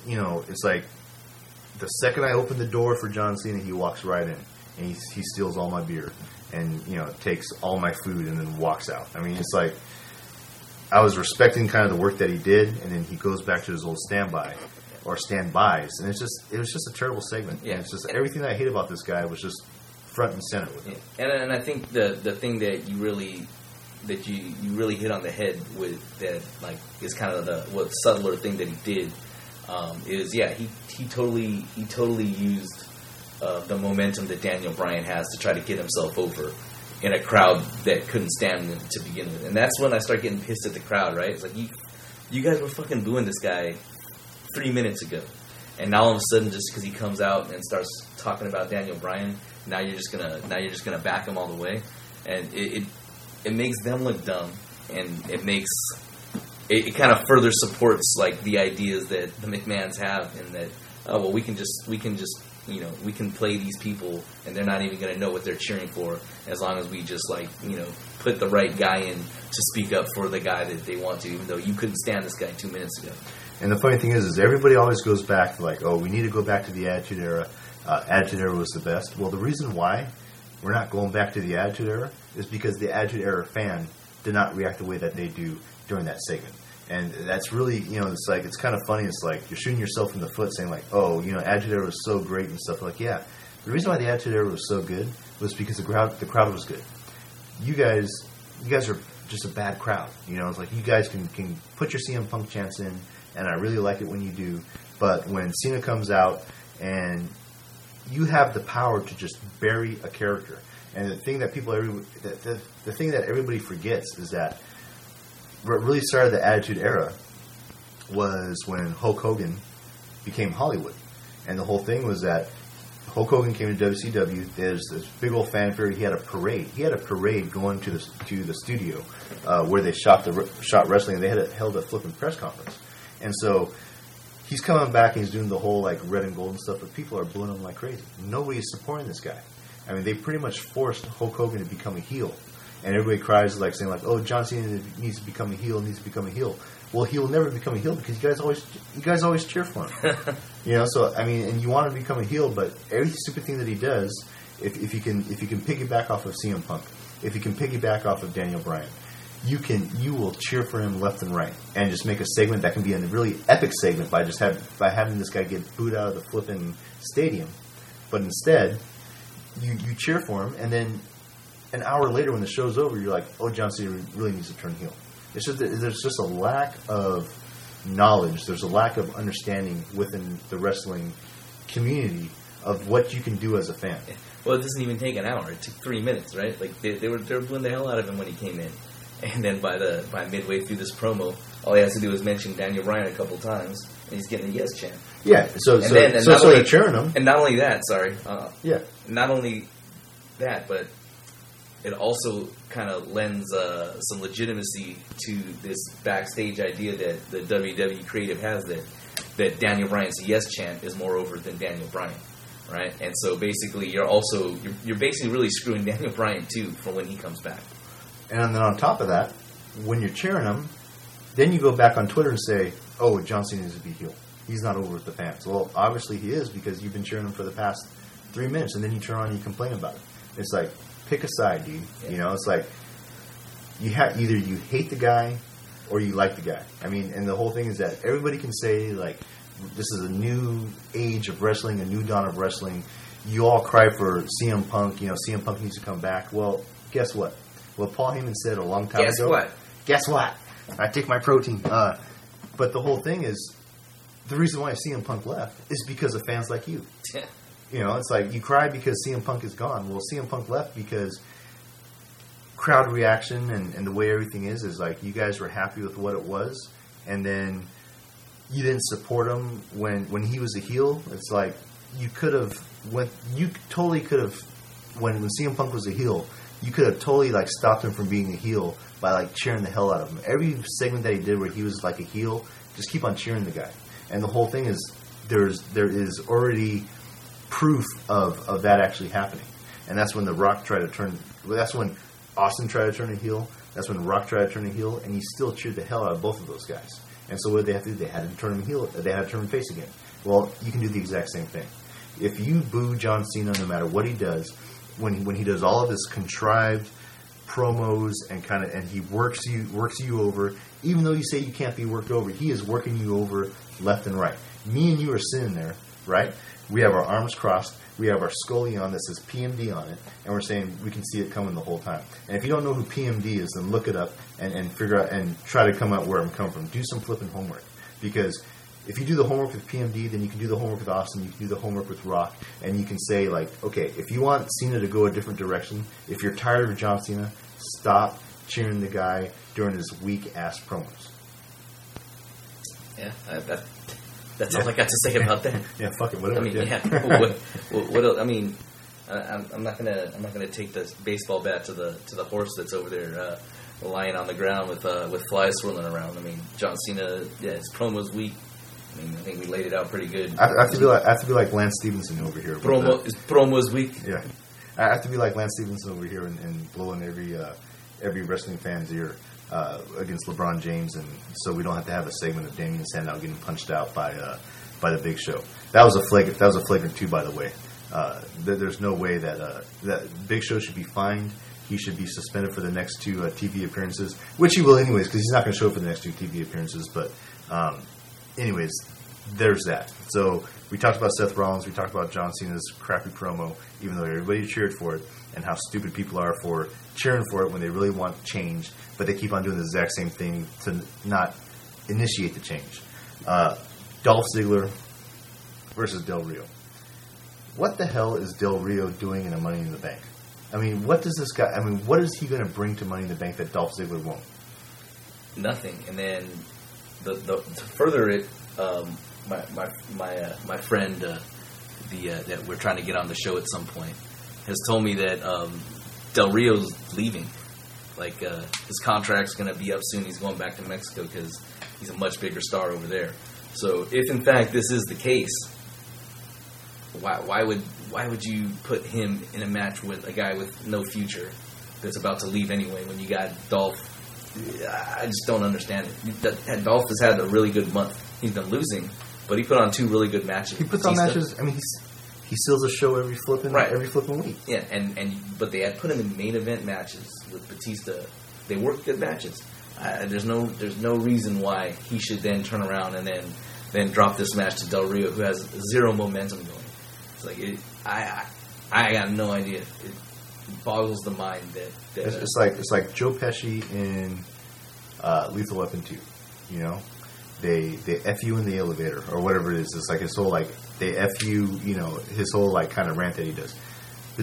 the second I open the door for John Cena, he walks right in. And he steals all my beer and, takes all my food and then walks out. I mean, it's like, I was respecting kind of the work that he did, and then he goes back to his old standby or standbys. And it was just a terrible segment. Yeah. And it's just, everything that I hate about this guy was just front and center with it. Yeah. And I think the thing that you really hit on the head with that is kind of the subtler thing that he did is he totally used the momentum that Daniel Bryan has to try to get himself over in a crowd that couldn't stand him to begin with. And that's when I start getting pissed at the crowd, right? It's like you guys were fucking booing this guy 3 minutes ago. And now all of a sudden, just because he comes out and starts talking about Daniel Bryan, now you're just gonna back him all the way, and it makes them look dumb, and it kind of further supports the ideas that the McMahons have, and that we can play these people, and they're not even gonna know what they're cheering for as long as we just put the right guy in to speak up for the guy that they want to, even though you couldn't stand this guy 2 minutes ago. And the funny thing is everybody always goes back to we need to go back to the Attitude Era. Attitude Era was the best. Well, the reason why we're not going back to the Attitude Era is because the Attitude Era fan did not react the way that they do during that segment. And that's really, it's kind of funny. It's like you're shooting yourself in the foot saying Attitude Era was so great and stuff. Yeah, the reason why the Attitude Era was so good was because the crowd was good. You guys are just a bad crowd. It's like you guys can put your CM Punk chants in, and I really like it when you do. But when Cena comes out and you have the power to just bury a character, and the thing that the thing that everybody forgets is that what really started the Attitude Era was when Hulk Hogan became Hollywood. And the whole thing was that Hulk Hogan came to WCW. There's this big old fanfare. He had a parade. He had a parade going to the studio where they shot wrestling. And they held a flipping press conference. And so he's coming back and he's doing the whole like red and gold and stuff. But people are booing him like crazy. Nobody's supporting this guy. I mean, they pretty much forced Hulk Hogan to become a heel. And everybody cries like saying like, "Oh, John Cena needs to become a heel. Needs to become a heel." Well, he will never become a heel because you guys always cheer for him. So I mean, and you want to become a heel, but every stupid thing that he does, if you can piggyback off of CM Punk, if you can piggyback off of Daniel Bryan, you will cheer for him left and right, and just make a segment that can be a really epic segment by having this guy get booed out of the flipping stadium. But instead, you cheer for him, and then an hour later when the show's over, you're like, "Oh, John Cena really needs to turn heel." It's just there's just a lack of knowledge. There's a lack of understanding within the wrestling community of what you can do as a fan. Well, it doesn't even take an hour. It took 3 minutes, right? Like they were booing the hell out of him when he came in, and then by midway through this promo, all he has to do is mention Daniel Bryan a couple times, and he's getting a yes chant. Yeah. So they're cheering him, and not only that. Yeah. Not only that, but it also kind of lends some legitimacy to this backstage idea that the WWE creative has that Daniel Bryan's yes chant is more over than Daniel Bryan, right? And so basically, you're basically really screwing Daniel Bryan too for when he comes back. And then on top of that, when you're cheering him, then you go back on Twitter and say, "Oh, John Cena needs to be heel. He's not over with the fans." Well, obviously he is because you've been cheering him for the past 3 minutes, and then you turn on and you complain about it. It's like, pick a side, dude. Yeah. It's like either you hate the guy or you like the guy. I mean, and the whole thing is that everybody can say like, this is a new age of wrestling, a new dawn of wrestling. You all cry for CM Punk. CM Punk needs to come back. Well, guess what? Well, Paul Heyman said a long time ago. Guess what? I take my protein. But the whole thing is, the reason why CM Punk left is because of fans like you. It's like you cry because CM Punk is gone. Well, CM Punk left because crowd reaction and the way everything is like you guys were happy with what it was, and then you didn't support him when he was a heel. It's like you totally could have when CM Punk was a heel, you could have totally like stopped him from being a heel by like cheering the hell out of him. Every segment that he did where he was like a heel, just keep on cheering the guy. And the whole thing is there is already proof of that actually happening. And that's when The Rock tried to turn. That's when Austin tried to turn a heel. That's when Rock tried to turn a heel, and he still cheered the hell out of both of those guys. And so what did they have to do? They had to turn him heel. They had to turn him face again. Well, you can do the exact same thing. If you boo John Cena, no matter what he does, when he does all of this contrived promos and he works you over, even though you say you can't be worked over, he is working you over left and right. Me and you are sitting there, right? We have our arms crossed. We have our Scully on that says PMD on it, and we're saying we can see it coming the whole time. And if you don't know who PMD is, then look it up and figure out and try to come out where I'm coming from. Do some flipping homework, because if you do the homework with PMD, then you can do the homework with Austin. You can do the homework with Rock, and you can say like, okay, if you want Cena to go a different direction, if you're tired of John Cena, stop cheering the guy during his weak ass promos. Yeah, that's all I got to say about that. Yeah, fuck it, whatever. I mean, what else? I mean, I'm not gonna take the baseball bat to the horse that's over there lying on the ground with flies swirling around. I mean, John Cena, his promo's weak. I mean, I think we laid it out pretty good. I have to be like Lance Stevenson over here. His promo's weak. Yeah, I have to be like Lance Stevenson over here and blowing every wrestling fan's ear. Against LeBron James, and so we don't have to have a segment of Damien Sandow getting punched out by the Big Show. That was a flagrant 2, by the way. There's no way that Big Show should be fined. He should be suspended for the next 2 TV appearances, which he will anyways, because he's not going to show up for the next 2 TV appearances. But anyways, there's that. So we talked about Seth Rollins. We talked about John Cena's crappy promo, even though everybody cheered for it, and how stupid people are for cheering for it when they really want change, but they keep on doing the exact same thing to not initiate the change. Dolph Ziggler versus Del Rio. What the hell is Del Rio doing in a Money in the Bank? I mean, what is he going to bring to Money in the Bank that Dolph Ziggler won't? Nothing. And then to further it, my friend that we're trying to get on the show at some point has told me that Del Rio's leaving. Like his contract's going to be up soon. He's going back to Mexico because he's a much bigger star over there. So if in fact this is the case, why would you put him in a match with a guy with no future that's about to leave anyway when you got Dolph? I just don't understand it. Dolph has had a really good month. He's been losing, but he put on 2 really good matches. He puts on matches. I mean, he steals a show every flipping week. Yeah, but they had put him in main event matches with Batista. They worked good matches. There's no reason why he should then turn around and then drop this match to Del Rio, who has 0 momentum going. It's like I got no idea. It boggles the mind that it's like Joe Pesci in Lethal Weapon 2. You know, they F you in the elevator or whatever it is. It's like his whole like they F you. You know, his whole like kind of rant that he does. The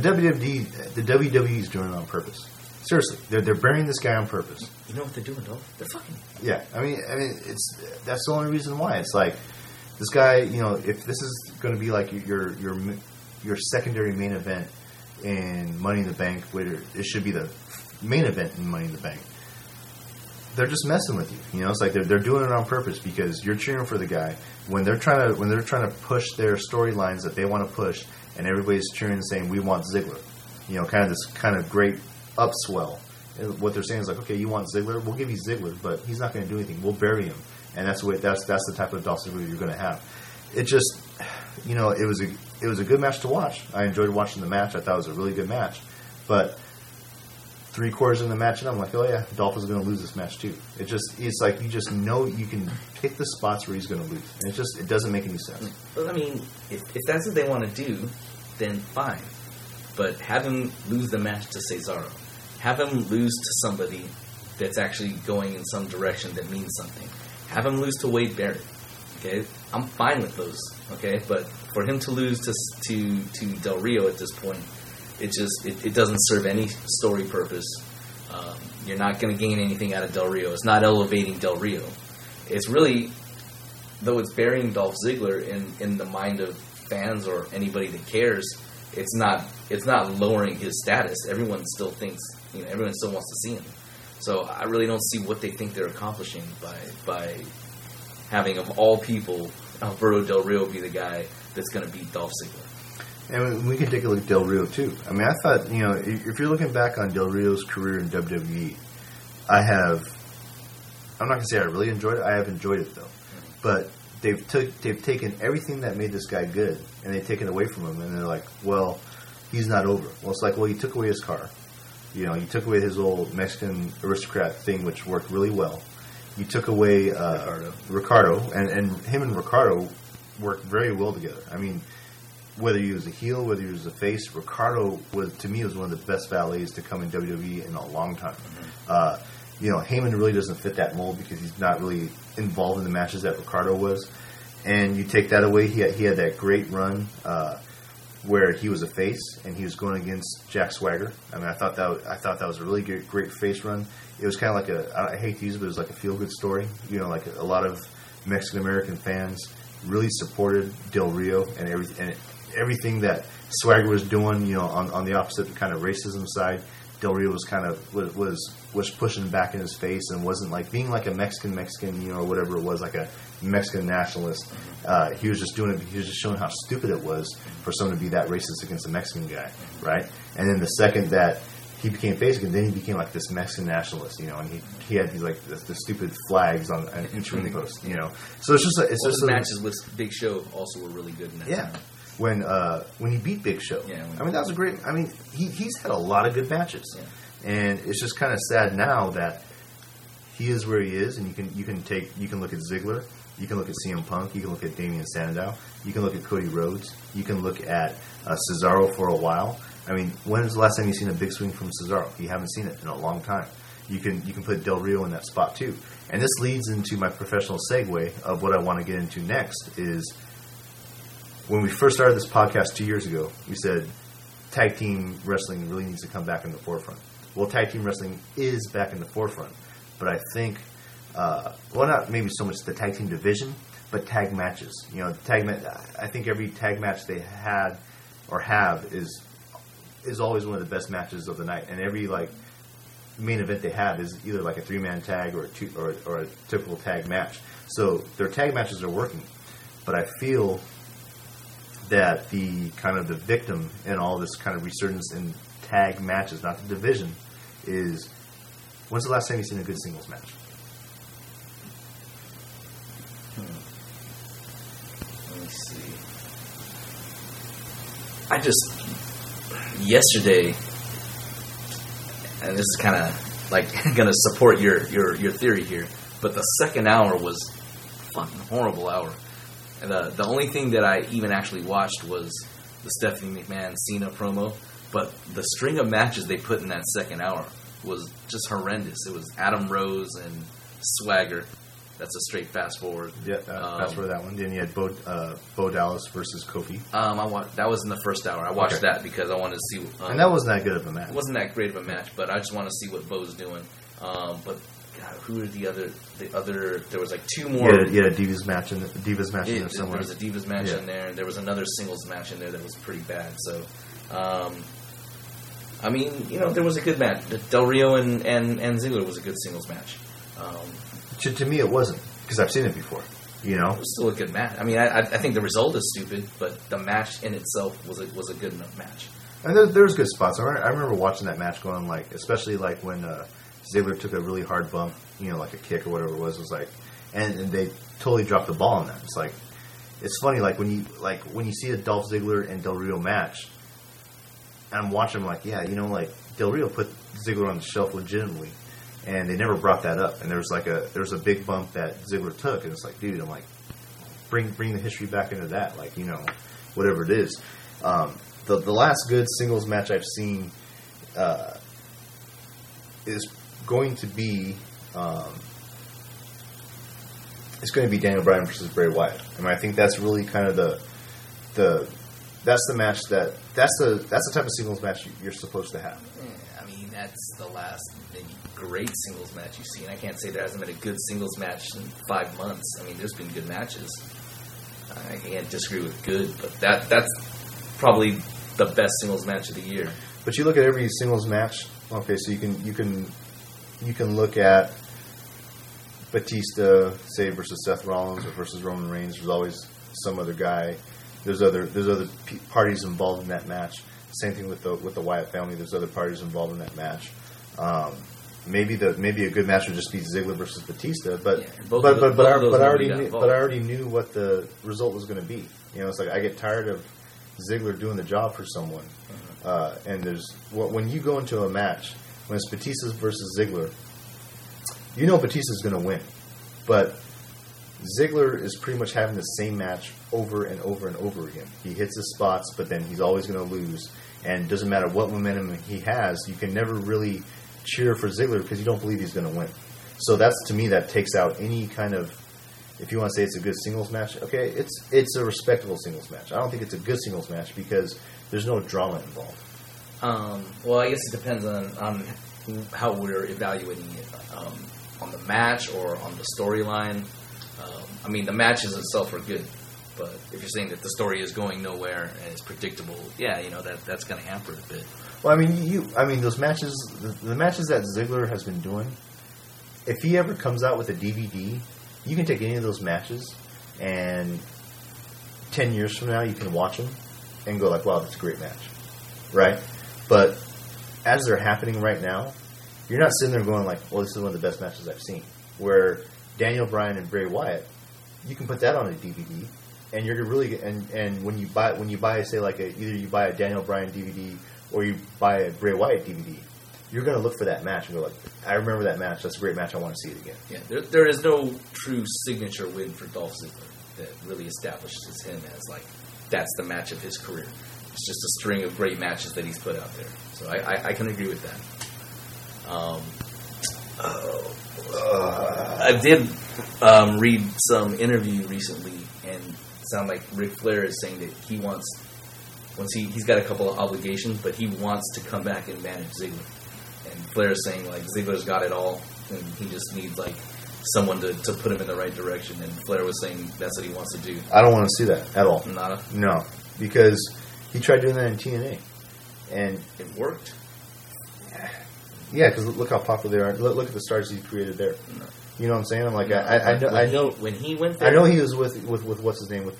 WWE is doing it on purpose. Seriously, they're burying this guy on purpose. You know what they're doing, though? They're fucking. Yeah, I mean, that's the only reason why. It's like this guy. You know, if this is going to be like your secondary main event in Money in the Bank, where it should be the main event in Money in the Bank, they're just messing with you. You know, it's like they're doing it on purpose because you're cheering for the guy when they're trying to push their storylines that they want to push, and everybody's cheering and saying we want Ziggler. You know, kind of this kind of great upswell. And what they're saying is like, okay, you want Ziggler? We'll give you Ziggler, but he's not going to do anything. We'll bury him, and that's the type of Dolph Ziggler you're going to have. It just, you know, it was a good match to watch. I enjoyed watching the match. I thought it was a really good match, but 3/4 in the match, and I'm like, oh yeah, Dolph is going to lose this match too. It's like you just know you can pick the spots where he's going to lose, and it doesn't make any sense. Well, I mean, if that's what they want to do, then fine, but have him lose the match to Cesaro. Have him lose to somebody that's actually going in some direction that means something. Have him lose to Wade Barrett. Okay, I'm fine with those. Okay, but for him to lose to Del Rio at this point, it doesn't serve any story purpose. You're not going to gain anything out of Del Rio. It's not elevating Del Rio. It's really, though it's burying Dolph Ziggler in the mind of fans or anybody that cares. It's not lowering his status. Everyone still thinks, everyone still wants to see him. So I really don't see what they think they're accomplishing by having, of all people, Alberto Del Rio be the guy that's going to beat Dolph Ziggler. And we can take a look at Del Rio too. I mean, I thought, if you're looking back on Del Rio's career in WWE, I'm not going to say I really enjoyed it. I have enjoyed it though. But they've taken everything that made this guy good and they've taken it away from him, and they're like, well, he's not over. Well, it's like, well, you took away his car. You took away his old Mexican aristocrat thing, which worked really well. You took away Ricardo, and him and Ricardo worked very well together. I mean, whether he was a heel, whether he was a face, Ricardo was one of the best valets to come in WWE in a long time. Heyman really doesn't fit that mold because he's not really involved in the matches that Ricardo was. And you take that away, he had that great run where he was a face and he was going against Jack Swagger. I mean, I thought that was a really great face run. It was kind of like I hate to use it, but it was like a feel good story. Like a lot of Mexican American fans really supported Del Rio and everything that Swagger was doing. On the opposite kind of racism side, Del Rio was kind of was pushing back in his face and wasn't like being like a Mexican, or whatever it was, like a Mexican nationalist. He was just doing it. He was just showing how stupid it was for someone to be that racist against a Mexican guy, right? And then the second that he became face again, then he became like this Mexican nationalist, and he had these like the stupid flags on each ring post, So it's just the matches with Big Show also were really good in that. Yeah. When he beat Big Show, that was a great. I mean, he's had a lot of good matches, and it's just kind of sad now that he is where he is. And you can look at Ziggler, you can look at CM Punk, you can look at Damian Sandow, you can look at Cody Rhodes, you can look at Cesaro for a while. I mean, when is the last time you've seen a big swing from Cesaro? You haven't seen it in a long time. You can put Del Rio in that spot too, and this leads into my professional segue of what I want to get into next is. When we first started this podcast 2 years ago, we said tag team wrestling really needs to come back in the forefront. Well, tag team wrestling is back in the forefront, but I think well, not maybe so much the tag team division, but tag matches. You know, I think every tag match they had or have is always one of the best matches of the night, and every like main event they have is either like a 3-man tag or a typical tag match. So their tag matches are working, but I feel that the kind of the victim in all this kind of resurgence in tag matches, not the division, is when's the last time you've seen a good singles match? Let me see. I just yesterday, and this is kind of like going to support your theory here, but the second hour was a fucking horrible hour. And the only thing that I even actually watched was the Stephanie McMahon Cena promo, but the string of matches they put in that second hour was just horrendous. It was Adam Rose and Swagger. That's a straight fast forward. Yeah, fast forward that one. Then you had Bo Dallas versus Kofi. That was in the first hour. I watched that because I wanted to see. And that wasn't that good of a match. It wasn't that great of a match, but I just want to see what Bo's doing. But God, who are the other? There was like two more. You had a Divas match in there somewhere. There was a Divas match in there, and there was another singles match in there that was pretty bad. So, I mean, you know, there was a good match. Del Rio and Ziggler was a good singles match. To me, it wasn't, because I've seen it before. You know, it was still a good match. I mean, I think the result is stupid, but the match in itself was a good enough match. And there was good spots. I remember watching that match going, like, especially like when Ziggler took a really hard bump, you know, like a kick or whatever it was like, and they totally dropped the ball on that. It's like, it's funny, like when you see a Dolph Ziggler and Del Rio match, and I'm watching, I'm like, yeah, you know, like Del Rio put Ziggler on the shelf legitimately. And they never brought that up. And there was a big bump that Ziggler took, and it's like, dude, I'm like, bring the history back into that, like, you know, whatever it is. The last good singles match I've seen is going to be Daniel Bryan versus Bray Wyatt. I mean, I think that's really kind of that's the match that's the type of singles match you're supposed to have. Yeah, I mean, that's the last maybe great singles match you've seen. I can't say there hasn't been a good singles match in 5 months. I mean, there's been good matches. I can't disagree with good, but that's probably the best singles match of the year. But you look at every singles match. Okay, so you can look at Batista, say, versus Seth Rollins or versus Roman Reigns. There's always some other guy. There's other parties involved in that match. Same thing with the Wyatt family. There's other parties involved in that match. Maybe a good match would just be Ziggler versus Batista, but I already knew what the result was going to be. You know, it's like I get tired of Ziggler doing the job for someone, and when you go into a match when it's Batista versus Ziggler, you know Batista's going to win, but Ziggler is pretty much having the same match over and over and over again. He hits his spots, but then he's always going to lose, and it doesn't matter what momentum he has, you can never really cheer for Ziggler because you don't believe he's going to win. So that's, to me, that takes out any kind of, if you want to say it's a good singles match, okay, it's a respectable singles match. I don't think it's a good singles match because there's no drama involved. Well, I guess it depends on how we're evaluating it, on the match or on the storyline. I mean, the matches itself are good, but if you're saying that the story is going nowhere and it's predictable, yeah, you know, that's going to hamper it a bit. Well, I mean, those matches, the matches that Ziggler has been doing, if he ever comes out with a DVD, you can take any of those matches, and 10 years from now, you can watch them and go like, wow, that's a great match, right? But as they're happening right now, you're not sitting there going like, well, this is one of the best matches I've seen. Where Daniel Bryan and Bray Wyatt, you can put that on a DVD, and you're really and when you buy say like either you buy a Daniel Bryan DVD or you buy a Bray Wyatt DVD, you're going to look for that match and go like, I remember that match. That's a great match. I want to see it again. Yeah, there is no true signature win for Dolph Ziggler that really establishes him as like that's the match of his career. It's just a string of great matches that he's put out there. So I can agree with that. I did read some interview recently, and it sounded like Ric Flair is saying that he wants, once he's got a couple of obligations, but he wants to come back and manage Ziggler. And Flair is saying like Ziggler's got it all, and he just needs like someone to put him in the right direction. And Flair was saying that's what he wants to do. I don't want to see that at all. No, because he tried doing that in TNA, and it worked. Yeah, because look how popular they are. Look at the stars he created there. No. You know what I'm saying? I'm like, No. I know when he went there. I know he was with what's his name with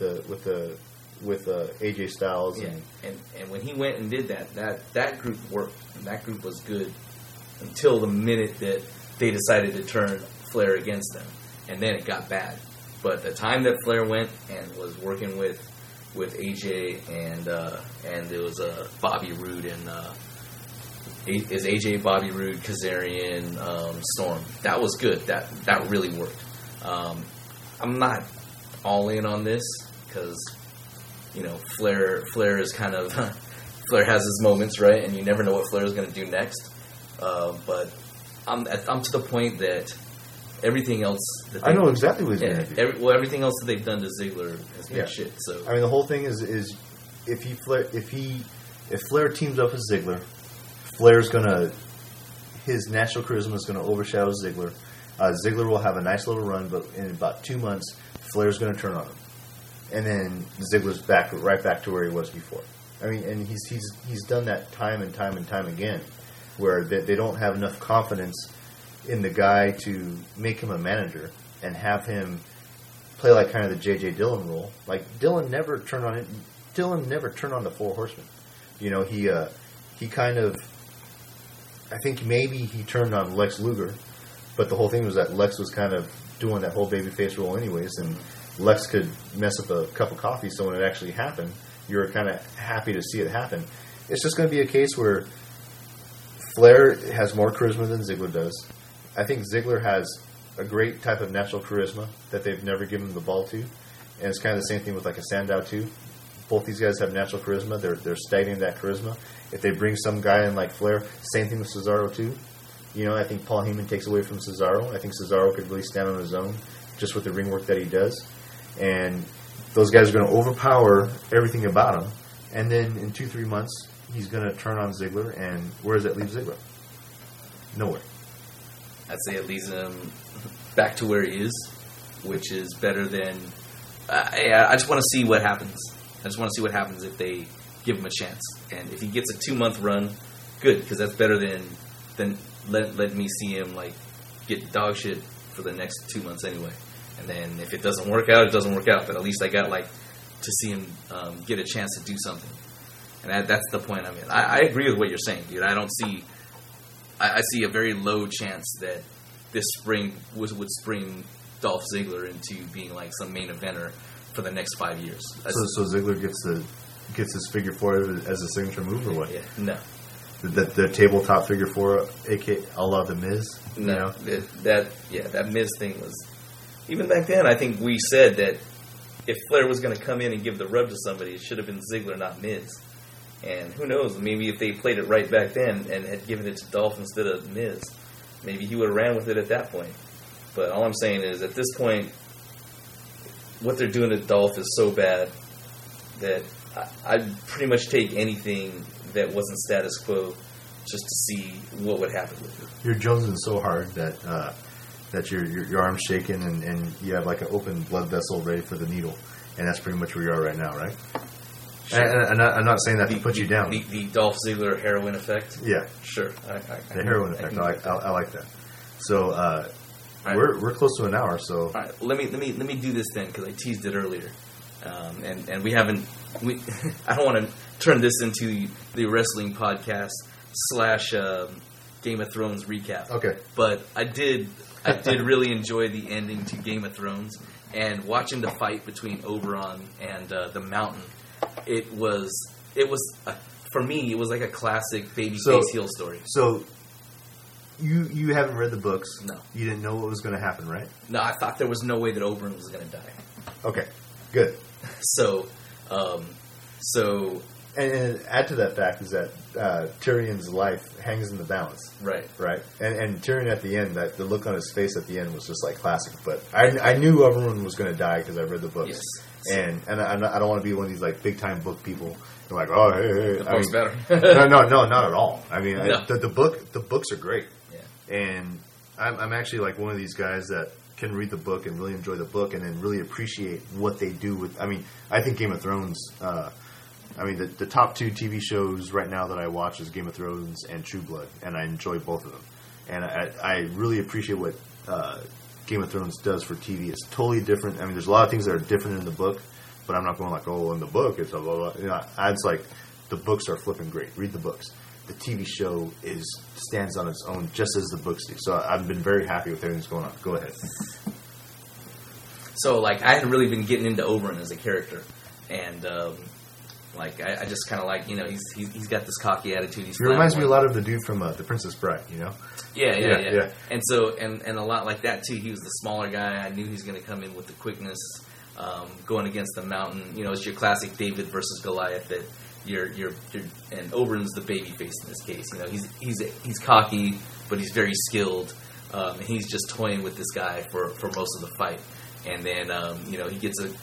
AJ Styles. Yeah, and when he went and did that group worked, and that group was good until the minute that they decided to turn Flair against them, and then it got bad. But the time that Flair went and was working with AJ and there was Bobby Roode and is AJ, Bobby Roode, Kazarian, Storm. That was good. That really worked. I'm not all in on this because Flair is kind of Flair has his moments, right? And you never know what Flair is going to do next. But I'm to the point that everything else that I know exactly what he's going to do. Everything else that they've done to Ziggler has been shit. So I mean, the whole thing is if Flair teams up with Ziggler, his natural charisma is going to overshadow Ziggler. Ziggler will have a nice little run, but in about 2 months, Flair's going to turn on him, and then Ziggler's right back to where he was before. I mean, and he's done that time and time and time again, where they don't have enough confidence in the guy to make him a manager and have him play like kind of the J.J. Dillon role. Like Dillon never turned on it. Dillon never turned on the Four Horsemen. He kind of. I think maybe he turned on Lex Luger, but the whole thing was that Lex was kind of doing that whole babyface role anyways, and Lex could mess up a cup of coffee, so when it actually happened, you were kind of happy to see it happen. It's just going to be a case where Flair has more charisma than Ziggler does. I think Ziggler has a great type of natural charisma that they've never given him the ball to, and it's kind of the same thing with like a Sandow too. Both these guys have natural charisma. They're stagnating that charisma. If they bring some guy in like Flair, same thing with Cesaro too. I think Paul Heyman takes away from Cesaro. I think Cesaro could really stand on his own just with the ring work that he does. And those guys are going to overpower everything about him. And then in 2-3 months, he's going to turn on Ziggler. And where does that leave Ziggler? Nowhere. I'd say it leaves him back to where he is, which is better than... I just want to see what happens. I just want to see what happens if they give him a chance. And if he gets a 2-month run, good, because that's better than let me see him like get dog shit for the next 2 months anyway. And then if it doesn't work out, it doesn't work out. But at least I got like to see him get a chance to do something. And that's the point I'm in. I agree with what you're saying, dude. I don't see... I see a very low chance that this spring would spring Dolph Ziggler into being like some main eventer for the next 5 years. So Ziggler gets his figure four as a signature move, or what? Yeah, no. The tabletop figure four, a.k.a. a la The Miz? No. That Miz thing was... Even back then, I think we said that if Flair was going to come in and give the rub to somebody, it should have been Ziggler, not Miz. And who knows, maybe if they played it right back then and had given it to Dolph instead of Miz, maybe he would have ran with it at that point. But all I'm saying is, at this point, what they're doing to Dolph is so bad that I'd pretty much take anything that wasn't status quo just to see what would happen with it. You're jonesing so hard that your arm's shaking and you have like an open blood vessel ready for the needle. And that's pretty much where you are right now, right? Sure. And I'm not saying that to put you down. The Dolph Ziggler heroin effect? Yeah. Sure. The heroin effect. I like that. So we're close to an hour. So all right, let me do this then because I teased it earlier, and we haven't. I don't want to turn this into the wrestling podcast / Game of Thrones recap. Okay. But I did really enjoy the ending to Game of Thrones and watching the fight between Oberyn and the Mountain. It was for me. It was like a classic babyface heel story. So you haven't read the books. No. You didn't know what was going to happen, right? No, I thought there was no way that Oberyn was going to die. Okay, good. So. And add to that fact is that Tyrion's life hangs in the balance. Right. And Tyrion at the end, the look on his face at the end was just like classic. But I knew Oberyn was going to die because I read the books. Yes. And I don't want to be one of these like big time book people. They're like, oh, hey. The book's better. no, not at all. I mean, no. the books are great. Yeah. And I'm actually like one of these guys that can read the book and really enjoy the book, and then really appreciate what they do with. I mean, I think Game of Thrones. The top 2 TV shows right now that I watch is Game of Thrones and True Blood, and I enjoy both of them. And I really appreciate what Game of Thrones does for TV. It's totally different. I mean, there's a lot of things that are different in the book, but I'm not going like, oh, in the book it's a blah, blah. You know, it's like the books are flipping great. Read the books. The TV show stands on its own, just as the books do. So I've been very happy with everything that's going on. Go ahead. So, like, I hadn't really been getting into Oberyn as a character, and I just kind of like, you know, he's got this cocky attitude. He reminds me a lot of the dude from The Princess Bride, you know? Yeah. And so, and a lot like that too. He was the smaller guy. I knew he was going to come in with the quickness, going against the mountain. You know, it's your classic David versus Goliath. That and Oberyn's the baby face in this case. You know, he's cocky, but he's very skilled. And he's just toying with this guy for most of the fight. And then, you know,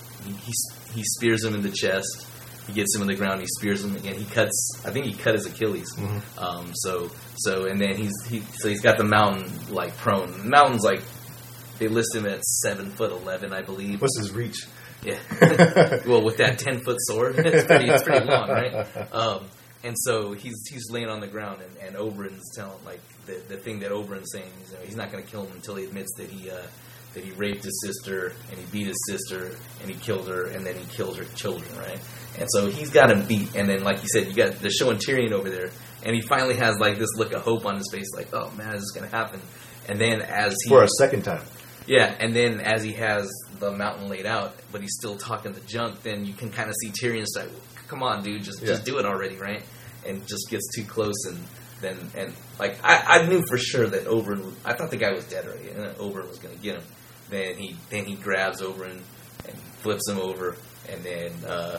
he spears him in the chest. He gets him on the ground. He spears him again. I think he cut his Achilles. Mm-hmm. And then he's got the mountain like prone. The mountain's like, they list him at 7'11", I believe. What's his reach? Yeah. Well, with that 10-foot sword, it's pretty long, right? And so he's laying on the ground, and Oberyn's telling, like, the thing that Oberyn's saying is, you know, he's not going to kill him until he admits that he raped his sister, and he beat his sister, and he killed her, and then he killed her children, right? And so he's got him beat, and then, like you said, they're showing Tyrion over there, and he finally has, like, this look of hope on his face, like, oh, man, this is going to happen. And then for a second time. Yeah, and then as he has the mountain laid out, but he's still talking the junk, then you can kind of see Tyrion say, come on, dude, just do it already, right? And just gets too close, and I knew for sure that Oberyn, I thought the guy was dead already, and that Oberyn was going to get him. Then he grabs Oberyn and flips him over, and then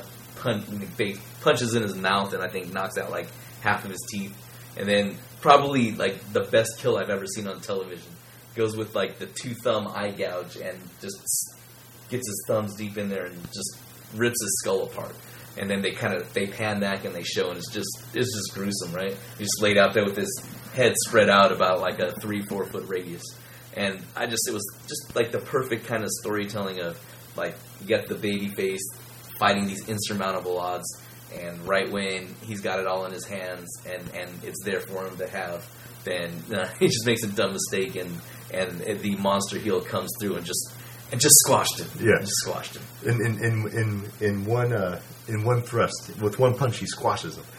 punches in his mouth, and I think knocks out like half of his teeth. And then probably like the best kill I've ever seen on television goes with like the 2-thumb eye gouge, and just gets his thumbs deep in there and just rips his skull apart. And then they pan back and they show, and it's just gruesome, right? He's just laid out there with his head spread out about like a 3-4 foot radius. And it was just like the perfect kind of storytelling of, like, you got the baby face fighting these insurmountable odds, and right when he's got it all in his hands and it's there for him to have, then he just makes a dumb mistake, and the monster heel comes through and just squashed him. Yeah, just squashed him. In one thrust, with one punch, he squashes him.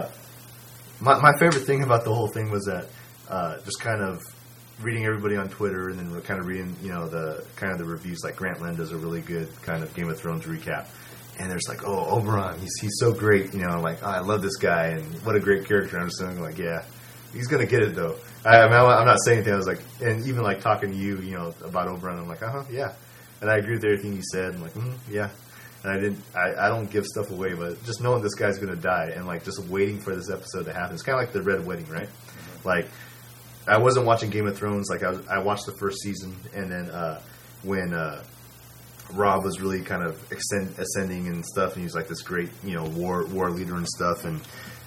My favorite thing about the whole thing was that just kind of reading everybody on Twitter, and then kind of reading, you know, the kind of the reviews. Like Grant Lynn does a really good kind of Game of Thrones recap, and there's like, oh, Oberyn, he's so great, you know, like, oh, I love this guy, and what a great character. And I'm just thinking, like, yeah, he's gonna get it though. I'm not saying anything. I was like, and even like talking to you, you know, about Oberyn, I'm like, yeah, and I agree with everything you said. I'm like, yeah. And I don't give stuff away, but just knowing this guy's gonna die, and like just waiting for this episode to happen. It's kind of like the Red Wedding, right? Mm-hmm. Like, I wasn't watching Game of Thrones. Like, I watched the first season, and then when Robb was really kind of ascending and stuff, and he's like this great, you know, war leader and stuff. And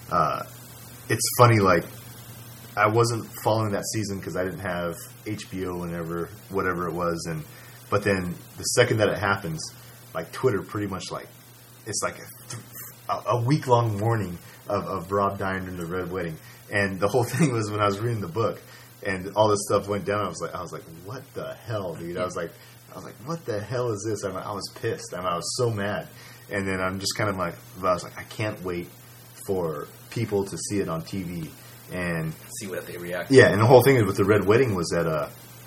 it's funny, like, I wasn't following that season because I didn't have HBO and whatever it was. But then the second that it happens, like, Twitter pretty much, like, it's like a week-long warning of Robb dying during the Red Wedding. And the whole thing was, when I was reading the book and all this stuff went down, I was like, what the hell, dude? I was like, what the hell is this? I was pissed. I was so mad. And then I'm just kind of like, I was like, I can't wait for people to see it on TV and see what they react. Yeah, and the whole thing with the Red Wedding was that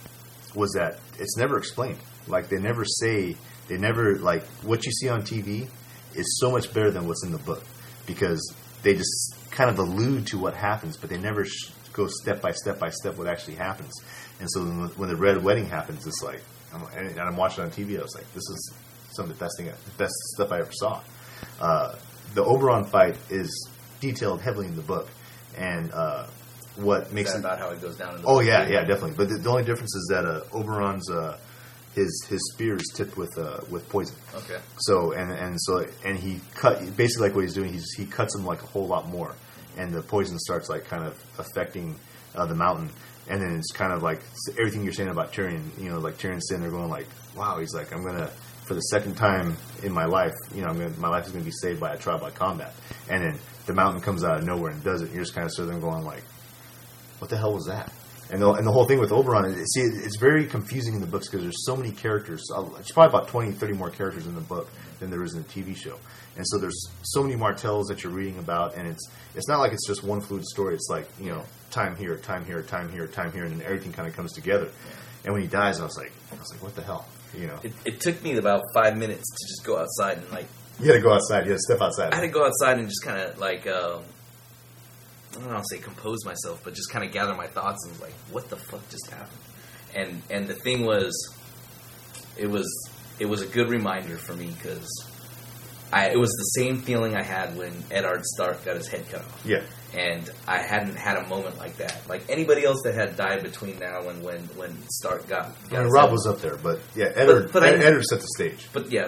it's never explained. Like, they never like, what you see on TV is so much better than what's in the book, because they just kind of allude to what happens, but they never go step by step what actually happens. And so when the Red Wedding happens, it's like, and I'm watching it on TV, I was like, this is some of the best stuff I ever saw. The Oberyn fight is detailed heavily in the book, and what makes it about how it goes down in the book. Yeah, definitely. But the only difference is that Oberyn's his spear is tipped with poison. Okay. So and he cut, basically, like what he's doing, he cuts him like a whole lot more. and the poison starts like kind of affecting the mountain. And then it's kind of like everything you're saying about Tyrion. You know, like Tyrion's sitting there going like, "Wow," he's like, "I'm gonna, for the second time in my life, you know, my life is gonna be saved by a trial by combat." And then the mountain comes out of nowhere and does it. You're just kind of sitting there going like, "What the hell was that?" And the whole thing with Oberyn, it's very confusing in the books because there's so many characters. It's probably about 20, 30 more characters in the book than there is in the TV show. And so there's so many Martells that you're reading about, and it's not like it's just one fluid story. It's like, you know, time here, time here, time here, time here, and then everything kind of comes together. And when he dies, I was like, what the hell? You know, it took me about 5 minutes to just go outside and like. You had to go outside. You had to step outside. I had to go outside and just kind of like, I don't want to say compose myself, but just kind of gather my thoughts and like, what the fuck just happened? And the thing was, it was a good reminder for me because it was the same feeling I had when Eddard Stark got his head cut off. Yeah. And I hadn't had a moment like that. Like anybody else that had died between now and when Stark got I mean, Robb was up there, but yeah, Eddard set the stage. But yeah.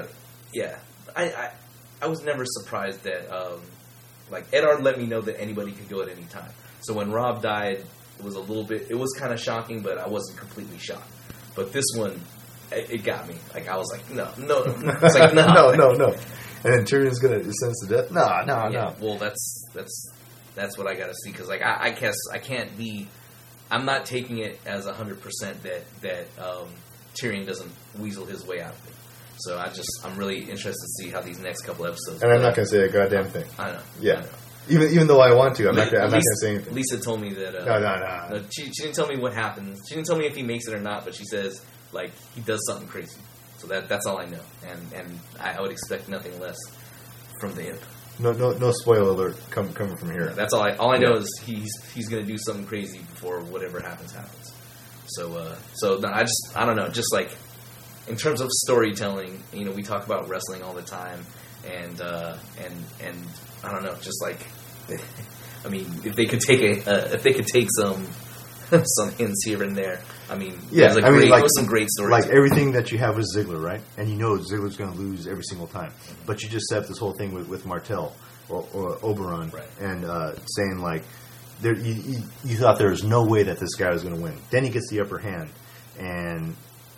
I was never surprised that like Eddard let me know that anybody could go at any time. So when Robb died, it was kind of shocking, but I wasn't completely shocked. But this one, it got me. Like I was like, no. It's like no. And then Tyrion's gonna sense to death. No. Well, that's what I got to see because like I guess I can't be. I'm not taking it as 100% that Tyrion doesn't weasel his way out of it. So I'm really interested to see how these next couple episodes. And I'm not gonna say a goddamn thing. I know. Yeah. I know. Even though I want to, I'm not gonna say anything. Lisa told me that. No. She didn't tell me what happens. She didn't tell me if he makes it or not. But she says like he does something crazy. So that's all I know, and I would expect nothing less from the Imp. No spoiler alert coming from here. Yeah, that's all. All I know is he's going to do something crazy before whatever happens. So I don't know. Just like in terms of storytelling, you know, we talk about wrestling all the time, and I don't know. Just like, I mean, if they could take some hints here and there. I mean, yeah, there was some great stories. Like everything that you have with Ziggler, right? And you know Ziggler's going to lose every single time. But you just set up this whole thing with Martell or Oberyn, right. And saying like, you thought there was no way that this guy was going to win. Then he gets the upper hand, and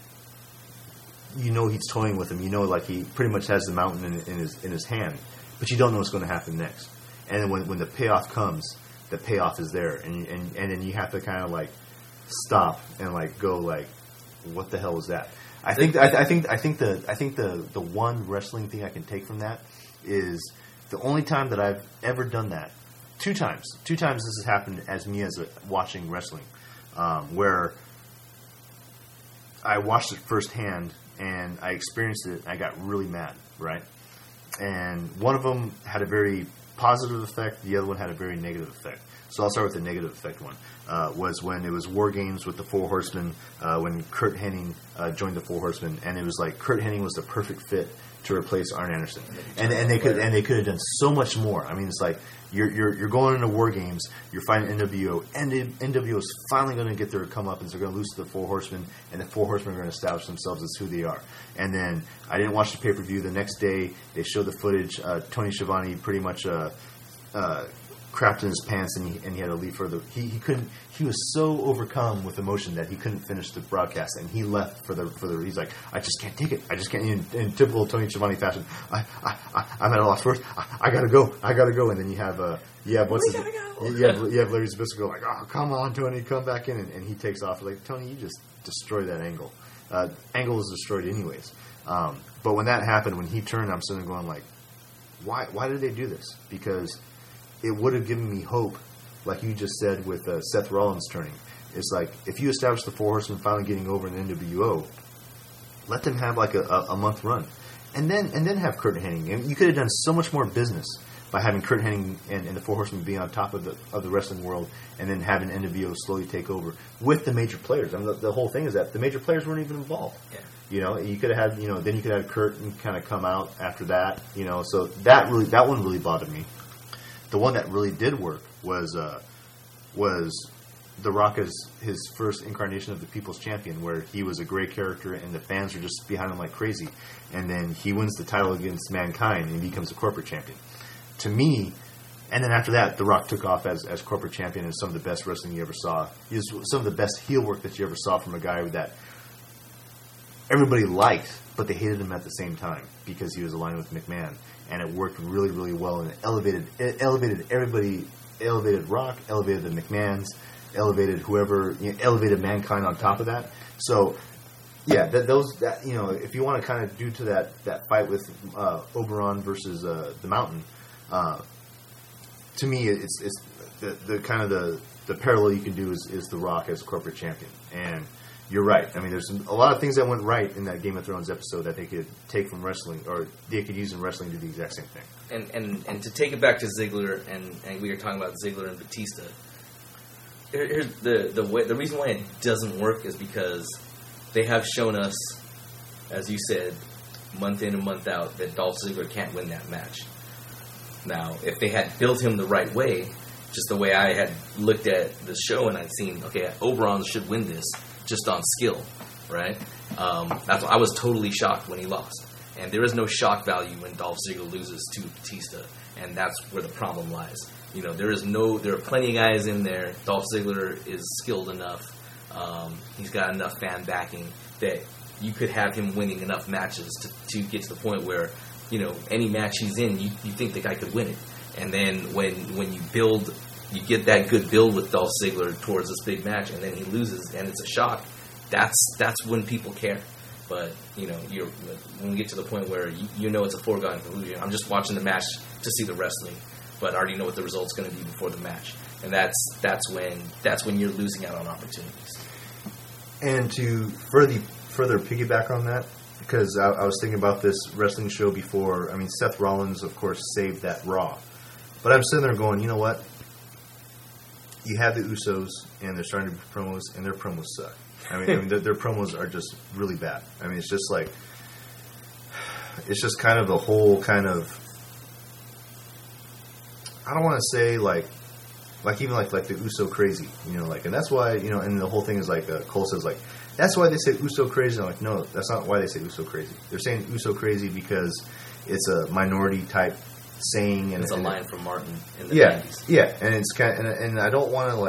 you know he's toying with him. You know, like he pretty much has the mountain in his hand, but you don't know what's going to happen next. And then when the payoff comes, the payoff is there, and then you have to kind of like stop and like go like, what the hell was that? I think the one wrestling thing I can take from that is the only time that I've ever done that. Two times this has happened as watching wrestling, where I watched it firsthand and I experienced it and I got really mad, right? And one of them had a very positive effect, the other one had a very negative effect. So I'll start with the negative effect one. Was when it was War Games with the Four Horsemen, when Curt Hennig joined the Four Horsemen, and it was like Curt Hennig was the perfect fit to replace Arn Anderson, and they could have done so much more. I mean, it's like you're going into War Games, you're fighting NWO, and NWO is finally going to get their comeuppance. They're going to lose to the Four Horsemen, and the Four Horsemen are going to establish themselves as who they are. And then I didn't watch the pay-per-view. The next day, they showed the footage. Tony Schiavone pretty much crapped in his pants, and he had to leave further. He couldn't. He was so overcome with emotion that he couldn't finish the broadcast, and he left for the. He's like, I just can't take it. I just can't. In typical Tony Schiavone fashion, I'm at a loss first. I gotta go. And then you have you have Larry Zbyszko like, oh come on Tony, come back in, and he takes off like, Tony, you just destroyed that angle. Angle was destroyed anyways. But when that happened, when he turned, I'm sitting there going like, why did they do this? Because it would have given me hope, like you just said with Seth Rollins turning. It's like, if you establish the Four Horsemen finally getting over in the NWO, let them have like a month run, and then have Curt Hennig. And you could have done so much more business by having Curt Hennig and the Four Horsemen being on top of the wrestling world, and then having NWO slowly take over with the major players. I mean, the whole thing is that the major players weren't even involved. Yeah. You know, you could have had, then you could have Curt and kind of come out after that. So that one really bothered me. The one that really did work was The Rock as his first incarnation of the People's Champion, where he was a great character and the fans are just behind him like crazy. And then he wins the title against Mankind and he becomes a corporate champion. To me, And then after that, The Rock took off as corporate champion, and some of the best wrestling you ever saw. He was some of the best heel work that you ever saw from a guy that everybody liked, but they hated him at the same time because he was aligned with McMahon, and it worked really, really well, and it elevated everybody. It elevated Rock, elevated the McMahons, elevated whoever, elevated Mankind on top of that. So, yeah, if you want to kind of do to that fight with Oberon versus the Mountain, to me, it's the kind of the parallel you can do is The Rock as corporate champion. And you're right. I mean, there's a lot of things that went right in that Game of Thrones episode that they could take from wrestling, or they could use in wrestling to do the exact same thing. And to take it back to Ziggler, and we were talking about Ziggler and Batista. Here's the reason why it doesn't work is because they have shown us, as you said, month in and month out, that Dolph Ziggler can't win that match. Now, if they had built him the right way, just the way I had looked at the show and I'd seen, okay, Oberon should win this just on skill, right? That's why I was totally shocked when he lost. And there is no shock value when Dolph Ziggler loses to Batista, and that's where the problem lies. There are plenty of guys in there. Dolph Ziggler is skilled enough. He's got enough fan backing that you could have him winning enough matches to get to the point where, any match he's in, you think the guy could win it. And then when you get that good build with Dolph Ziggler towards this big match, and then he loses, and it's a shock. That's when people care. But when we get to the point where it's a foregone conclusion, I'm just watching the match to see the wrestling, but I already know what the result's going to be before the match, and that's when you're losing out on opportunities. And to further piggyback on that, because I was thinking about this wrestling show before. I mean, Seth Rollins, of course, saved that Raw, but I'm sitting there going, you know what? You have the Usos, and they're starting to do promos, and their promos suck. I mean, their promos are just really bad. I mean, it's just kind of the whole kind of, I don't want to say like even like the Uso crazy, and that's why, and the whole thing is like, Cole says like, that's why they say Uso crazy. I'm like, no, that's not why they say Uso crazy. They're saying Uso crazy because it's a minority type saying, and it's a line from Martin in the 90s. Yeah, and it's kind of, and I don't want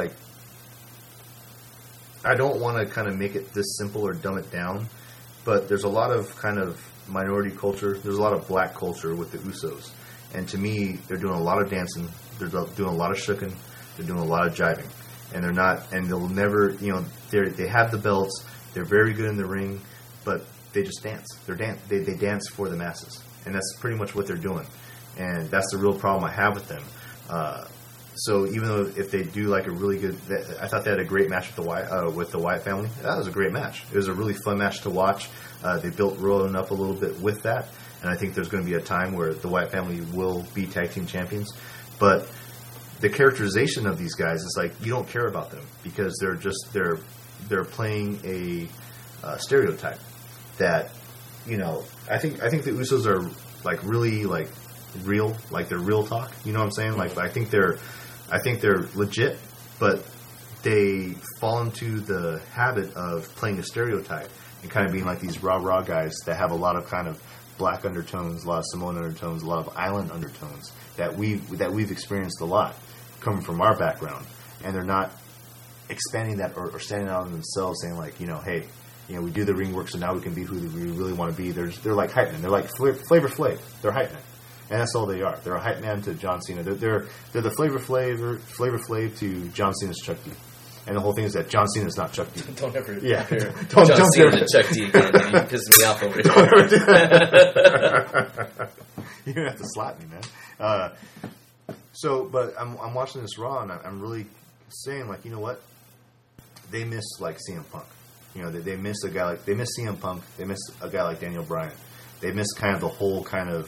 to kind of make it this simple or dumb it down, but there's a lot of kind of minority culture. There's a lot of black culture with the Usos, and to me, they're doing a lot of dancing. They're doing a lot of shooking. They're doing a lot of jiving, and they're not, and they'll never, they have the belts. They're very good in the ring, but they just dance. They dance for the masses, and that's pretty much what they're doing. And that's the real problem I have with them. So even though if they do like a really good, I thought they had a great match with the Wyatt family. That was a great match. It was a really fun match to watch. They built Rowan up a little bit with that, and I think there's going to be a time where the Wyatt family will be tag team champions. But the characterization of these guys is like, you don't care about them because they're playing a stereotype that, I think the Usos are like really like real, like they're real talk. You know what I'm saying? Like I think they're legit, but they fall into the habit of playing a stereotype and kind of being like these rah-rah guys that have a lot of kind of black undertones, a lot of Samoan undertones, a lot of island undertones that we've experienced a lot coming from our background, and they're not expanding that or standing out on themselves, saying like, hey, we do the ring work, so now we can be who we really want to be. They're like hype men. They're like Flavor Flav. They're hype men. And that's all they are. They're a hype man to John Cena. They're the Flavor Flav to John Cena's Chuck D. And the whole thing is that John Cena's not Chuck D. Don't ever compare John Cena to Chuck D again. You piss me off over here. Don't ever do that. You're going to have to slap me, man. But I'm watching this Raw, and I'm really saying, like, you know what? They miss, like, CM Punk. They miss a guy like, they miss CM Punk. They miss a guy like Daniel Bryan. They miss kind of the whole kind of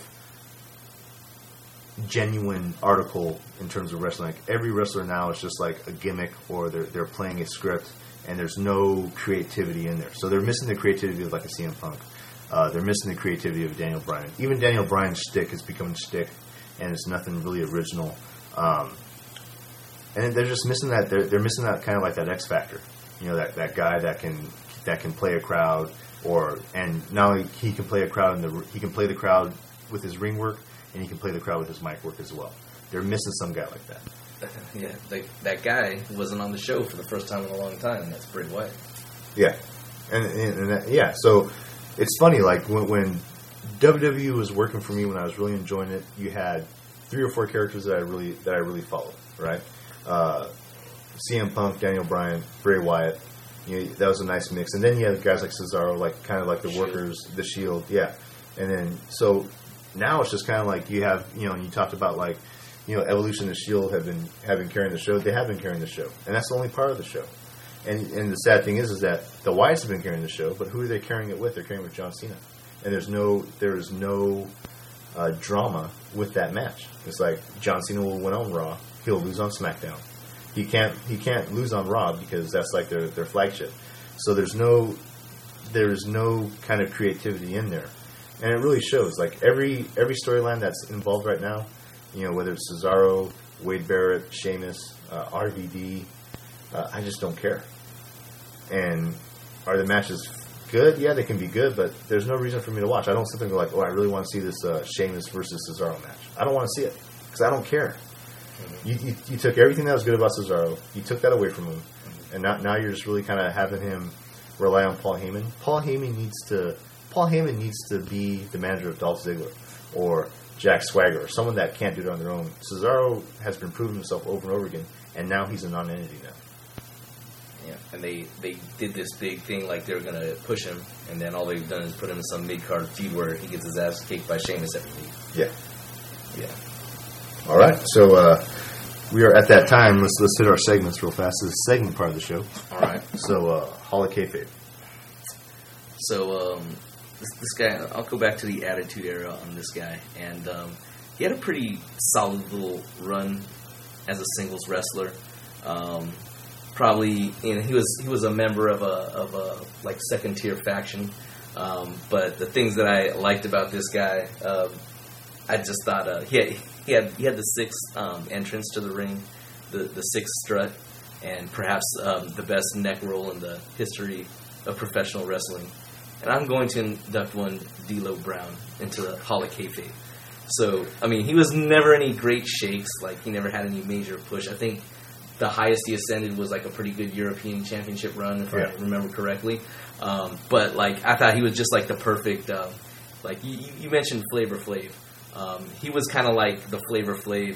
genuine article in terms of wrestling. Like, every wrestler now is just like a gimmick, or they're playing a script, and there's no creativity in there. So they're missing the creativity of like a CM Punk. They're missing the creativity of Daniel Bryan. Even Daniel Bryan's shtick is becoming shtick, and it's nothing really original. And they're just missing that. They're missing that kind of like that X factor. That guy that can play a crowd, and now he can play a crowd he can play the crowd with his ring work, and he can play the crowd with his mic work as well. They're missing some guy like that. Yeah, that guy wasn't on the show for the first time in a long time, and that's Bray Wyatt. Yeah, and that, yeah. So it's funny, like when WWE was working for me, when I was really enjoying it, you had 3 or 4 characters that I really followed, right? CM Punk, Daniel Bryan, Bray Wyatt. That was a nice mix, and then you had guys like Cesaro, like kind of like the Workers, the Shield, yeah. And then so now it's just kind of like you have, you talked about like, Evolution and the Shield have been carrying the show. They have been carrying the show, and that's the only part of the show. And the sad thing is that the Wyatts have been carrying the show, but who are they carrying it with? They're carrying it with John Cena, and there is no drama with that match. It's like John Cena will win on Raw, he'll lose on SmackDown. He can't lose on Raw because that's like their flagship. So there is no kind of creativity in there, and it really shows. Like every storyline that's involved right now, whether it's Cesaro, Wade Barrett, Sheamus, RVD, I just don't care. And are the matches good? Yeah, they can be good, but there's no reason for me to watch. I don't sit there and go like, oh, I really want to see this Sheamus versus Cesaro match. I don't want to see it because I don't care. You took everything that was good about Cesaro, you took that away from him, and now you're just really kind of having him rely on Paul Heyman. Paul Heyman needs to be the manager of Dolph Ziggler or Jack Swagger or someone that can't do it on their own. Cesaro has been proving himself over and over again, and now he's a non-entity now. Yeah, and they did this big thing like they were going to push him, and then all they've done is put him in some mid-card feud where he gets his ass kicked by Sheamus every week. Yeah. All right, so we are at that time. Let's hit our segments real fast. This is the segment part of the show. All right. So, Hall of Kayfabe. So, this guy, I'll go back to the Attitude Era on this guy, and he had a pretty solid little run as a singles wrestler. Probably, he was a member of a like second tier faction, but the things that I liked about this guy, I just thought he had the 6th entrance to the ring, the 6th strut, and perhaps the best neck roll in the history of professional wrestling. And I'm going to induct one D'Lo Brown into the Hall of Kayfabe. So, I mean, he was never any great shakes. Like, he never had any major push. I think the highest he ascended was like a pretty good European Championship run, if I remember correctly. But, like, I thought he was just like the perfect, like, you mentioned Flavor Flav. He was kind of like the Flavor Flav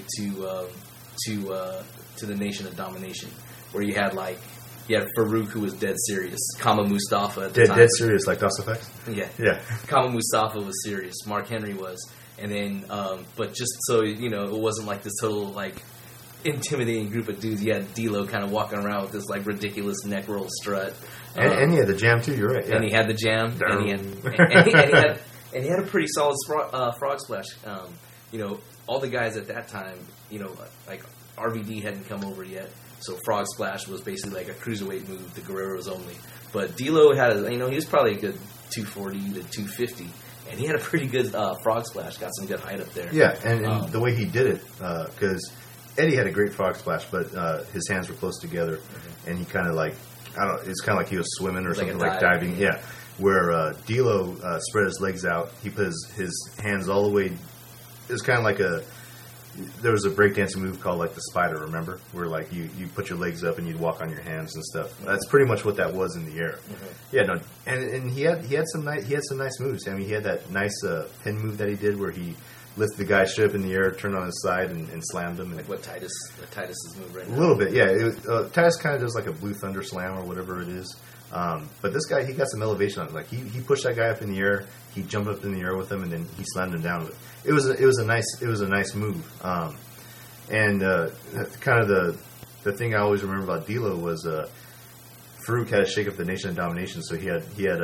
to the Nation of Domination, where you had Farouk, who was dead serious. Kama Mustafa at the time. Dead serious, like DOS Effects? Yeah. Kama Mustafa was serious. Mark Henry was. And then, but just so, it wasn't like this total, like, intimidating group of dudes. You had D'Lo kind of walking around with this, like, ridiculous neck roll strut. And he had the jam, too, you're right. Yeah. And he had the jam. And he had a pretty solid frog splash. All the guys at that time, like RVD hadn't come over yet, so frog splash was basically like a cruiserweight move, the Guerreros only. But D'Lo had, he was probably a good 240 to 250, and he had a pretty good frog splash. Got some good height up there. Yeah, and the way he did it, because Eddie had a great frog splash, but his hands were close together, and he kind of like, it's kind of like he was swimming or something, like diving. Yeah. Where D'Lo spread his legs out, he put his hands all the way. It was kind of like there was a breakdancing move called like the spider, remember? Where like you put your legs up and you'd walk on your hands and stuff. That's pretty much what that was in the air. Mm-hmm. Yeah, no, and he had some nice moves. I mean, he had that nice pin move that he did where he lifted the guy straight up in the air, turned on his side, and slammed him. Like what Titus's move right now. A little bit, yeah. Titus kind of does like a Blue Thunder Slam or whatever it is. But this guy, he got some elevation on it. Like he pushed that guy up in the air. He jumped up in the air with him, and then he slammed him down with it. It was a nice move. And kind of the thing I always remember about D'Lo was Farouk had to shake up the Nation of Domination. So he had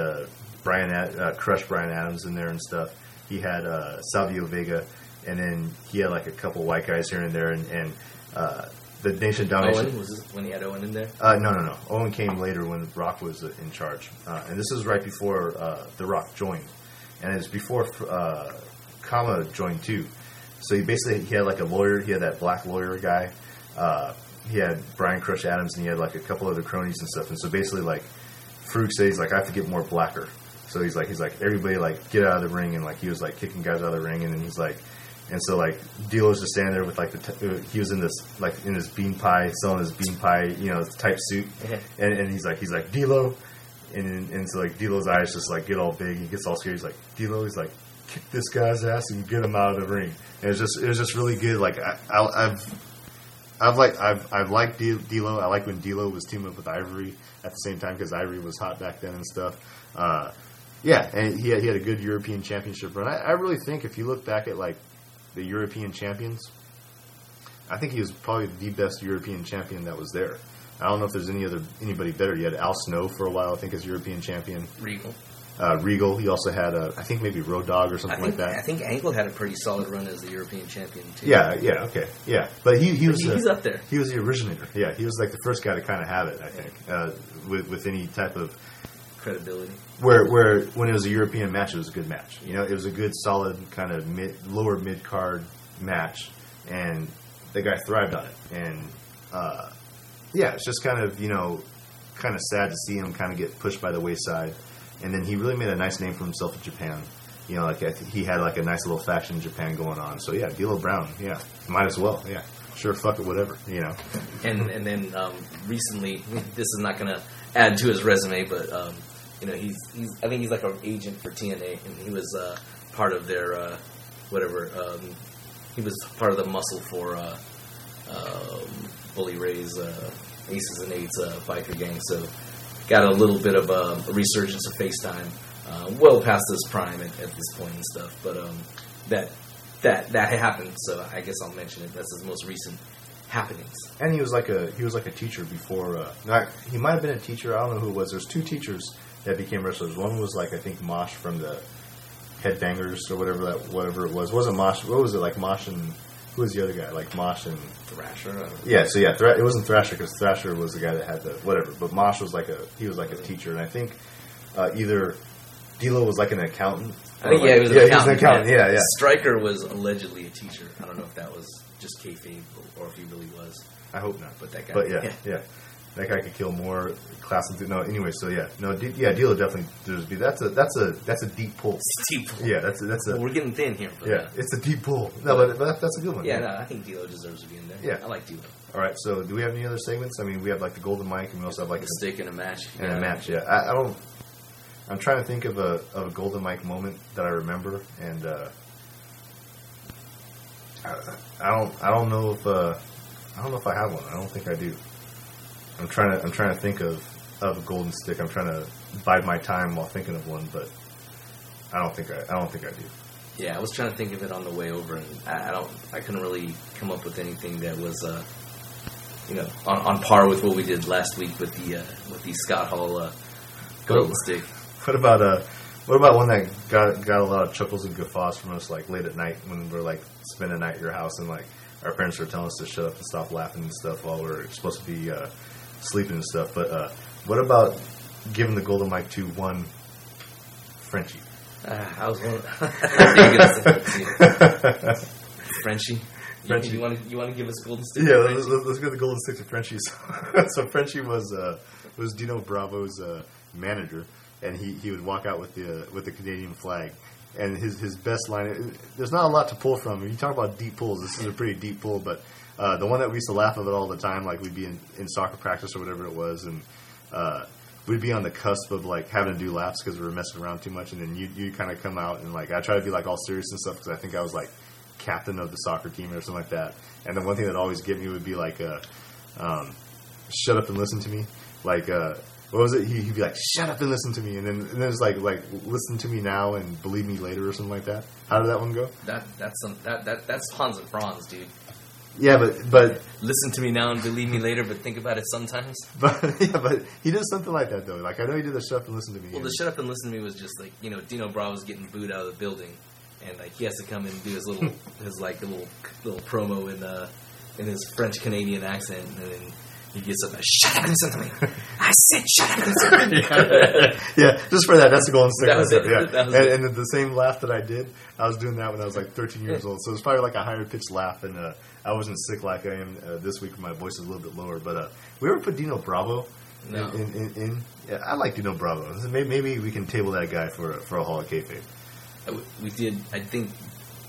Crush Brian Adams in there and stuff. He had Savio Vega, and then he had like a couple white guys here and there, and the Nation of Domination. Owen? Was this when he had Owen in there? No. Owen came later when Rock was in charge. And this was right before The Rock joined. And it was before Kama joined too. So he had like a lawyer. He had that black lawyer guy. He had Brian Crush Adams, and he had like a couple other cronies and stuff. And so basically, like, Farouk says, like, I have to get more blacker. So he's like, everybody, like, get out of the ring. And, like, he was, like, kicking guys out of the ring. And then he's like, And so like D'Lo's just standing there with like he was in this like in his bean pie, selling his bean pie, type suit, and he's like D'Lo, and so like D'Lo's eyes just like get all big. He gets all scared. He's like D'Lo. He's like, kick this guy's ass and get him out of the ring. And it was just really good. Like I've liked D'Lo. I like when D'Lo was teaming up with Ivory at the same time because Ivory was hot back then and stuff. And he had a good European Championship run. I really think if you look back at like the European champions, I think he was probably the best European champion that was there. I don't know if there's anybody better. You had Al Snow for a while, I think, as European champion. Regal. He also had I think maybe Road Dogg or something like that. I think Angle had a pretty solid run as the European champion too. Yeah, okay, yeah. But he's up there. He was the originator. Yeah, he was like the first guy to kind of have it. I think with any type of credibility. Where when it was a European match, it was a good match. It was a good, solid kind of lower mid card match, and the guy thrived on it. And it's just kind of kind of sad to see him kind of get pushed by the wayside. And then he really made a nice name for himself in Japan. He had like a nice little faction in Japan going on. So yeah, D'Lo Brown, yeah, might as well, yeah, sure, fuck it, whatever, And then recently, this is not going to add to his resume, but he's I think he's like an agent for TNA, and he was part of their he was part of the muscle for Bully Ray's Aces and Eights biker gang. So got a little bit of a resurgence of FaceTime, well past his prime at this point and stuff. But that happened, so I guess I'll mention it. That's his most recent happenings. And he was like a teacher before. He might have been a teacher. I don't know who it was. There's two teachers that became wrestlers. One was like I think Mosh from the Headbangers or whatever it was. It wasn't Mosh. What was it like? Mosh and who was the other guy? Like Mosh and Thrasher. Yeah. So yeah, it wasn't Thrasher because Thrasher was the guy that had the whatever. But Mosh was like a teacher, and I think either D'Lo was like an accountant. I think he was an accountant. Yeah. Stryker was allegedly a teacher. I don't know if that was just kayfabe or if he really was. I hope not. But that guy. But yeah. That guy could kill more class. No, anyway. So yeah, D'Lo definitely deserves to be. That's a deep pull. It's a deep pull. Yeah, that's a. Well, we're getting thin here. Yeah, it's a deep pull. No, but that's a good one. Yeah, no, I think D'Lo deserves to be in there. Yeah, I like D'Lo. All right. So do we have any other segments? I mean, we have like the Golden Mic, and we also have like a stick in a match. And a match. Yeah, I don't. I'm trying to think of a Golden Mic moment that I remember, and I don't know if I have one. I don't think I do. I'm trying to think of a golden stick. I'm trying to bide my time while thinking of one, but I don't think I do. Yeah, I was trying to think of it on the way over, and I couldn't really come up with anything that was on par with what we did last week with the Scott Hall golden stick. What about one that got a lot of chuckles and guffaws from us like late at night when we're like spending the night at your house and like our parents were telling us to shut up and stop laughing and stuff while we're supposed to be sleeping and stuff. But what about giving the Golden Mic to one Frenchie? I was going Frenchie. You want to give us a golden stick? Yeah, let's give the golden stick to Frenchie. So Frenchie was Dino Bravo's manager, and he would walk out with the Canadian flag. And his best line, there's not a lot to pull from. If you talk about deep pulls, this is a pretty deep pull, but the one that we used to laugh at all the time, like we'd be in soccer practice or whatever it was, and we'd be on the cusp of like having to do laps because we were messing around too much, and then you kind of come out and like I try to be like all serious and stuff because I think I was like captain of the soccer team or something like that. And the one thing that always get me would be like shut up and listen to me. Like what was it? He'd be like, shut up and listen to me, and then it's like listen to me now and believe me later or something like that. How did that one go? That's Hans and Franz, dude. Yeah, but listen to me now and believe me later, but think about it sometimes. But he did something like that though. Like I know he did the shut up and listen to me. Well, the shut up and listen to me was just like Dino Bravo's getting booed out of the building, and like he has to come in and do his little little promo in his French Canadian accent, and then he gets up and shut up and listen to me. I said shut up and listen to me. Yeah, just for that. That's the golden stick. That was it. Yeah. And the same laugh that I did, I was doing that when I was like 13 years old. So it was probably like a higher pitched laugh, and I wasn't sick like I am this week. My voice is a little bit lower. But we ever put Dino Bravo in? Yeah, I like Dino Bravo. Maybe we can table that guy for a Hall of Kayfabe. We did. I think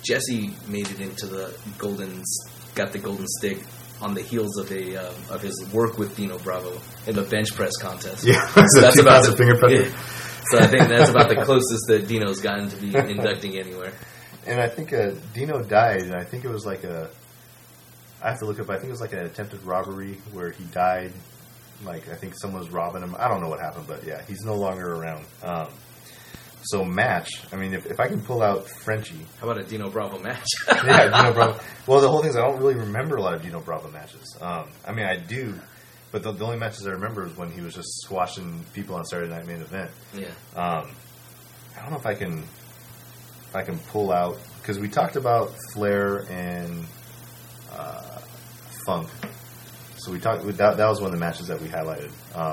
Jesse made it into got the golden stick on the heels of his work with Dino Bravo in the bench press contest. Yeah, so that's about the finger pressure. Yeah. So I think that's about the closest that Dino's gotten to be inducting anywhere. And I think Dino died, and I think it was like I have to look up, I think it was like an attempted robbery where he died. Like, I think someone was robbing him. I don't know what happened, but yeah, he's no longer around. So match, I mean, if I can pull out Frenchie. How about a Dino Bravo match? Yeah, Dino Bravo. Well, the whole thing is I don't really remember a lot of Dino Bravo matches. I mean, I do, but the only matches I remember is when he was just squashing people on Saturday Night Main Event. Yeah. I don't know if I can pull out, because we talked about Flair and Funk. So we talked that was one of the matches that we highlighted.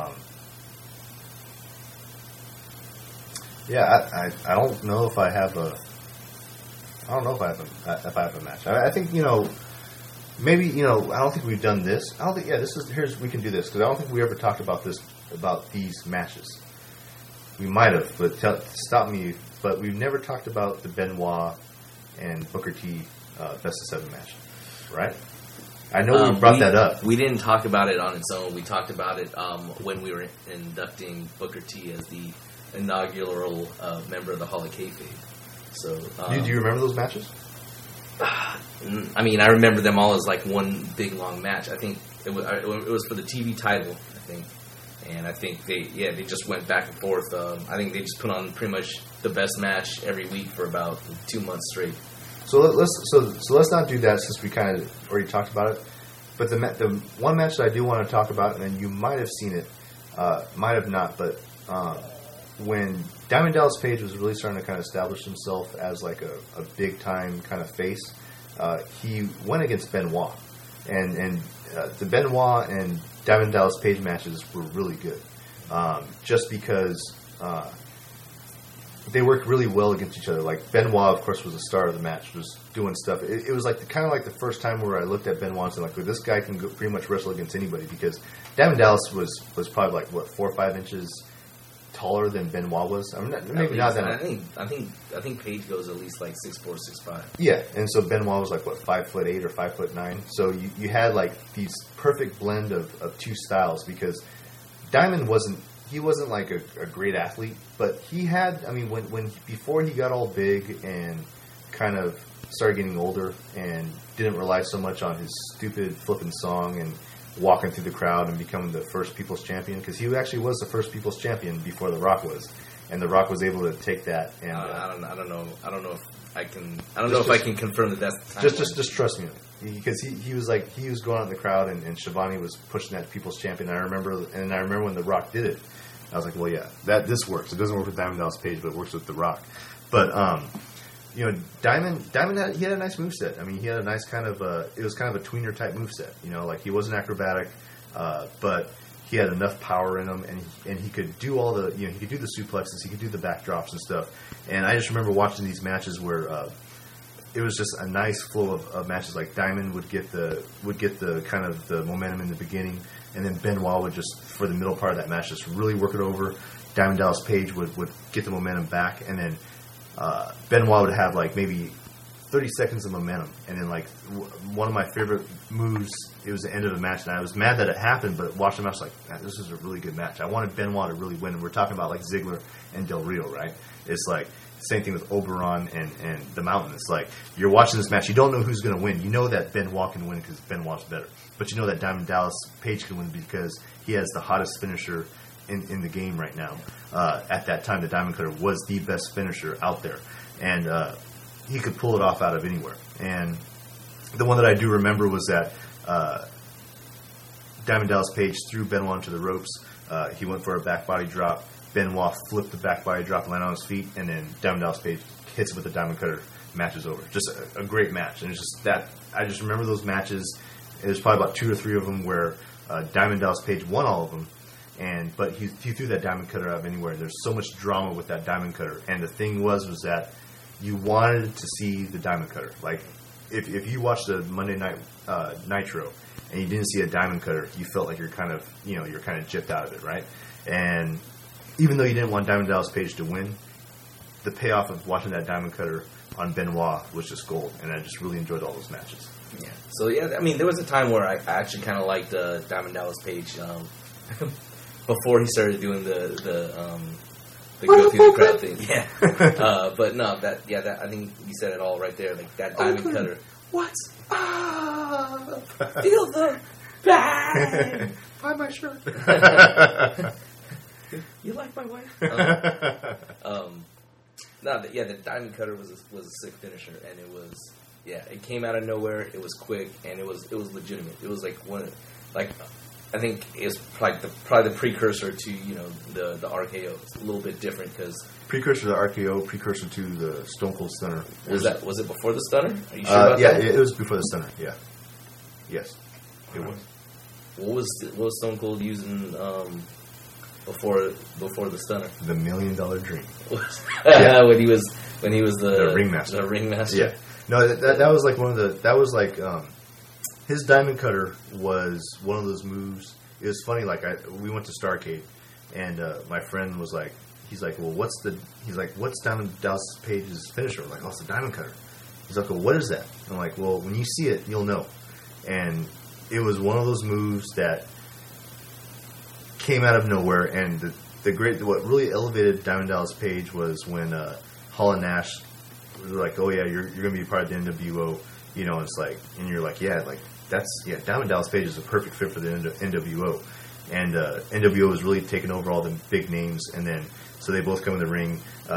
Yeah, I don't know if I have a. I don't know if I have a match. I think maybe I don't think we've done this. I don't think we can do this because I don't think we ever talked about these matches. We might have, but stop me. But we've never talked about the Benoit and Booker T best of 7 match, right? I know we brought that up. We didn't talk about it on its own. We talked about it when we were inducting Booker T as the inaugural member of the Hall of Kayfabe. So, do you remember those matches? I mean, I remember them all as like one big long match. I think it was for the TV title. I think, and I think they just went back and forth. I think they just put on pretty much the best match every week for about 2 months straight. So let's not do that since we kind of already talked about it. But the one match that I do want to talk about, and you might have seen it, might have not, but when Diamond Dallas Page was really starting to kind of establish himself as like a big time kind of face, he went against Benoit, and the Benoit and Diamond Dallas Page matches were really good, just because. They worked really well against each other. Like Benoit, of course, was the star of the match, was doing stuff. It was like kind of like the first time where I looked at Benoit and said, like, well, this guy can pretty much wrestle against anybody, because Diamond Dallas was probably like 4 or 5 inches taller than Benoit was. I mean, maybe not that. I think Page goes at least like 6'4", 6'5". Yeah, and so Benoit was like 5'8" or 5'9". So you had like these perfect blend of two styles, because Diamond wasn't like a great athlete, but he had, I mean, before he got all big and kind of started getting older and didn't rely so much on his stupid flipping song and walking through the crowd and becoming the first People's Champion, because he actually was the first People's Champion before The Rock was, and The Rock was able to take that. And I don't know if I can confirm that that's just trust me, because he was going out in the crowd and Shivani was pushing that People's Champion. And I remember when The Rock did it. I was like, well, yeah, this works. It doesn't work with Diamond Dallas Page, but it works with The Rock. But Diamond he had a nice moveset. I mean, he had a nice kind of it was kind of a tweener type moveset. Like he wasn't acrobatic, but he had enough power in him, and he could do all the he could do the suplexes, he could do the backdrops and stuff. And I just remember watching these matches where it was just a nice flow of matches. Like Diamond would get the kind of the momentum in the beginning, and then Benoit would just, for the middle part of that match, just really work it over. Diamond Dallas Page would get the momentum back, and then Benoit would have like maybe 30 seconds of momentum, and then like one of my favorite moves, it was the end of the match, and I was mad that it happened, but watching the match, like, man, this is a really good match. I wanted Benoit to really win. We're talking about like Ziggler and Del Rio, right? It's like same thing with Oberon and the Mountain. It's like you're watching this match, you don't know who's going to win. You know that Benoit can win because Benoit's better, but you know that Diamond Dallas Page can win because he has the hottest finisher in the game right now. At that time, the Diamond Cutter was the best finisher out there, and he could pull it off out of anywhere. And the one that I do remember was that Diamond Dallas Page threw Benoit into the ropes. He went for a back body drop. Benoit flipped the back body drop, landed on his feet, and then Diamond Dallas Page hits it with the Diamond Cutter. Match is over. Just a great match. And it's just that I just remember those matches. There's probably about 2 or 3 of them where Diamond Dallas Page won all of them. But he threw that Diamond Cutter out of anywhere. There's so much drama with that Diamond Cutter. And the thing was that you wanted to see the Diamond Cutter. Like, if you watched the Monday Night Nitro and you didn't see a Diamond Cutter, you felt like you're kind of gypped out of it, right? And even though you didn't want Diamond Dallas Page to win, the payoff of watching that Diamond Cutter Benoit was just gold, and I just really enjoyed all those matches. Yeah. So yeah, I mean, there was a time where I actually kind of liked Diamond Dallas Page before he started doing the go through the crowd thing. Yeah. But no, that I think you said it all right there. Like that Diamond Cutter. What? Feel the bang. Buy my shirt. You like my wife? The Diamond Cutter was a sick finisher, and it came out of nowhere. It was quick, and it was legitimate. It was I think it's probably the precursor to the RKO. It's a little bit different because precursor to the RKO, precursor to the Stone Cold Stunner. Was it before the Stunner? Are you sure about that? Yeah, it was before the Stunner. Yeah, yes, it was. What was Stone Cold using before the Stunner? The $1 Million Dream. when he was the ringmaster. The ringmaster. Yeah. No, that was like his Diamond Cutter was one of those moves. It was funny. Like we went to Starrcade, and my friend was like, he's like, what's Diamond Dallas Page's finisher? I'm like, it's the Diamond Cutter. He's like, well, what is that? I'm like, well, when you see it, you'll know. And it was one of those moves that came out of nowhere, and what really elevated Diamond Dallas Page was when Hall and Nash were like, oh yeah, you're going to be part of the NWO, it's like, and you're like, yeah, like Diamond Dallas Page is a perfect fit for the NWO, and NWO was really taking over all the big names, and then so they both come in the ring.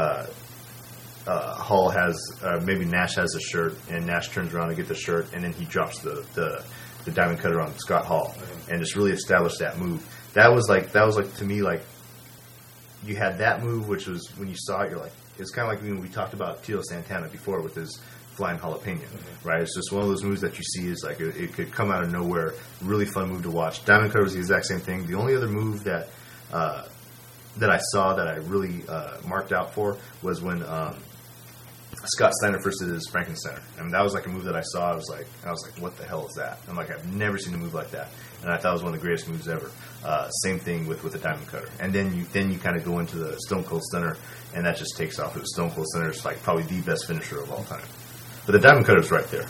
Hall has maybe Nash has a shirt, and Nash turns around to get the shirt, and then he drops the Diamond Cutter on Scott Hall, and just really established that move. That was like to me, like, you had that move, which was, when you saw it, you're like, it's kind of like when we talked about Tito Santana before with his flying jalapeno, right? It's just one of those moves that you see is like, it could come out of nowhere, really fun move to watch. Diamond Cutter was the exact same thing. The only other move that I saw that I really marked out for was when Scott Steiner versus Frankensteiner. I mean, that was like a move that I saw. I was like, what the hell is that? I'm like, I've never seen a move like that, and I thought it was one of the greatest moves ever. Same thing with the Diamond Cutter, and then you kind of go into the Stone Cold Stunner, and that just takes off. The Stone Cold Stunner is like probably the best finisher of all time, but the Diamond Cutter is right there.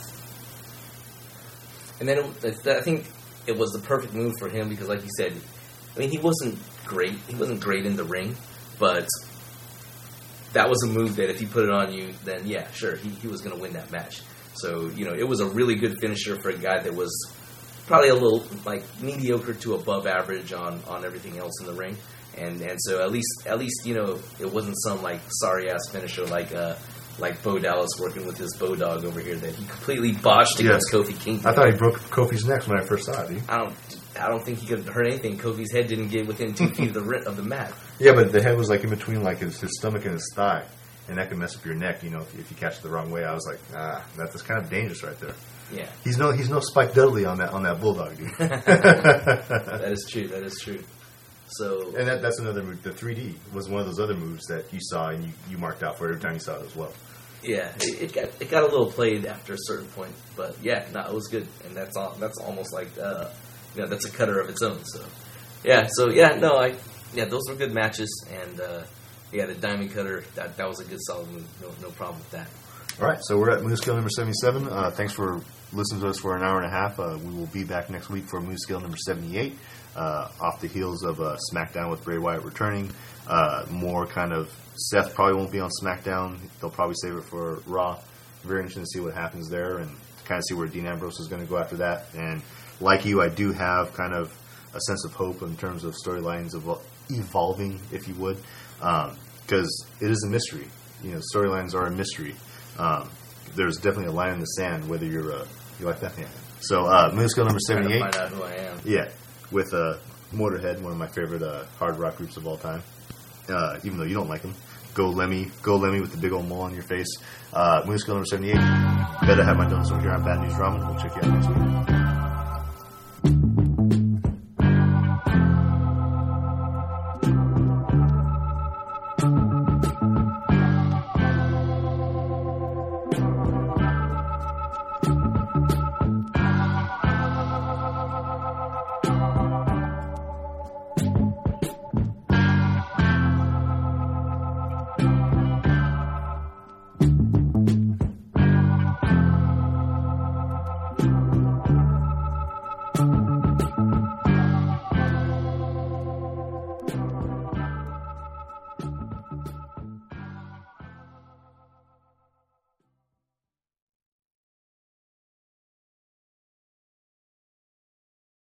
And then I think it was the perfect move for him because, like you said, I mean, he wasn't great. He wasn't great in the ring, but that was a move that if he put it on you, then yeah, sure, he was going to win that match. So, it was a really good finisher for a guy that was probably a little, like, mediocre to above average on everything else in the ring. And so at least it wasn't some, like, sorry-ass finisher like Bo Dallas working with his Bo Dog over here that he completely botched against Kofi Kingston. I thought he broke Kofi's neck when I first saw it, dude. I don't think he could have hurt anything. Kofi's head didn't get within 2 feet of the mat. Yeah, but the head was like in between like his stomach and his thigh, and that can mess up your neck. If you catch it the wrong way. I was like, that's kind of dangerous right there. Yeah, he's no Spike Dudley on that Bulldog, dude. That is true. So, and that's another move. The 3D was one of those other moves that you saw and you marked out for every time you saw it as well. Yeah, it got a little played after a certain point, but yeah, no, it was good, and that's almost like that's a cutter of its own. So those were good matches, and the Diamond Cutter that was a good solid move. No problem with that. All right, so we're at Moose Scale number 77. Thanks for listening to us for an hour and a half. We will be back next week for Moose Scale number 78. Off the heels of SmackDown with Bray Wyatt returning. More kind of Seth probably won't be on SmackDown. They'll probably save it for Raw. Very interesting to see what happens there and kind of see where Dean Ambrose is going to go after that. And like you, I do have kind of a sense of hope in terms of storylines evolving, if you would, because it is a mystery. Storylines are a mystery. There's definitely a line in the sand whether you like that. Yeah. So Moose Scale number 78. Find out who I am. Yeah. With Motorhead, one of my favorite hard rock groups of all time. Even though you don't like them. Go Lemmy with the big old mole on your face. Moose Scale number 78. Better have my donuts over here on Bad News Ramen. We'll check you out next week.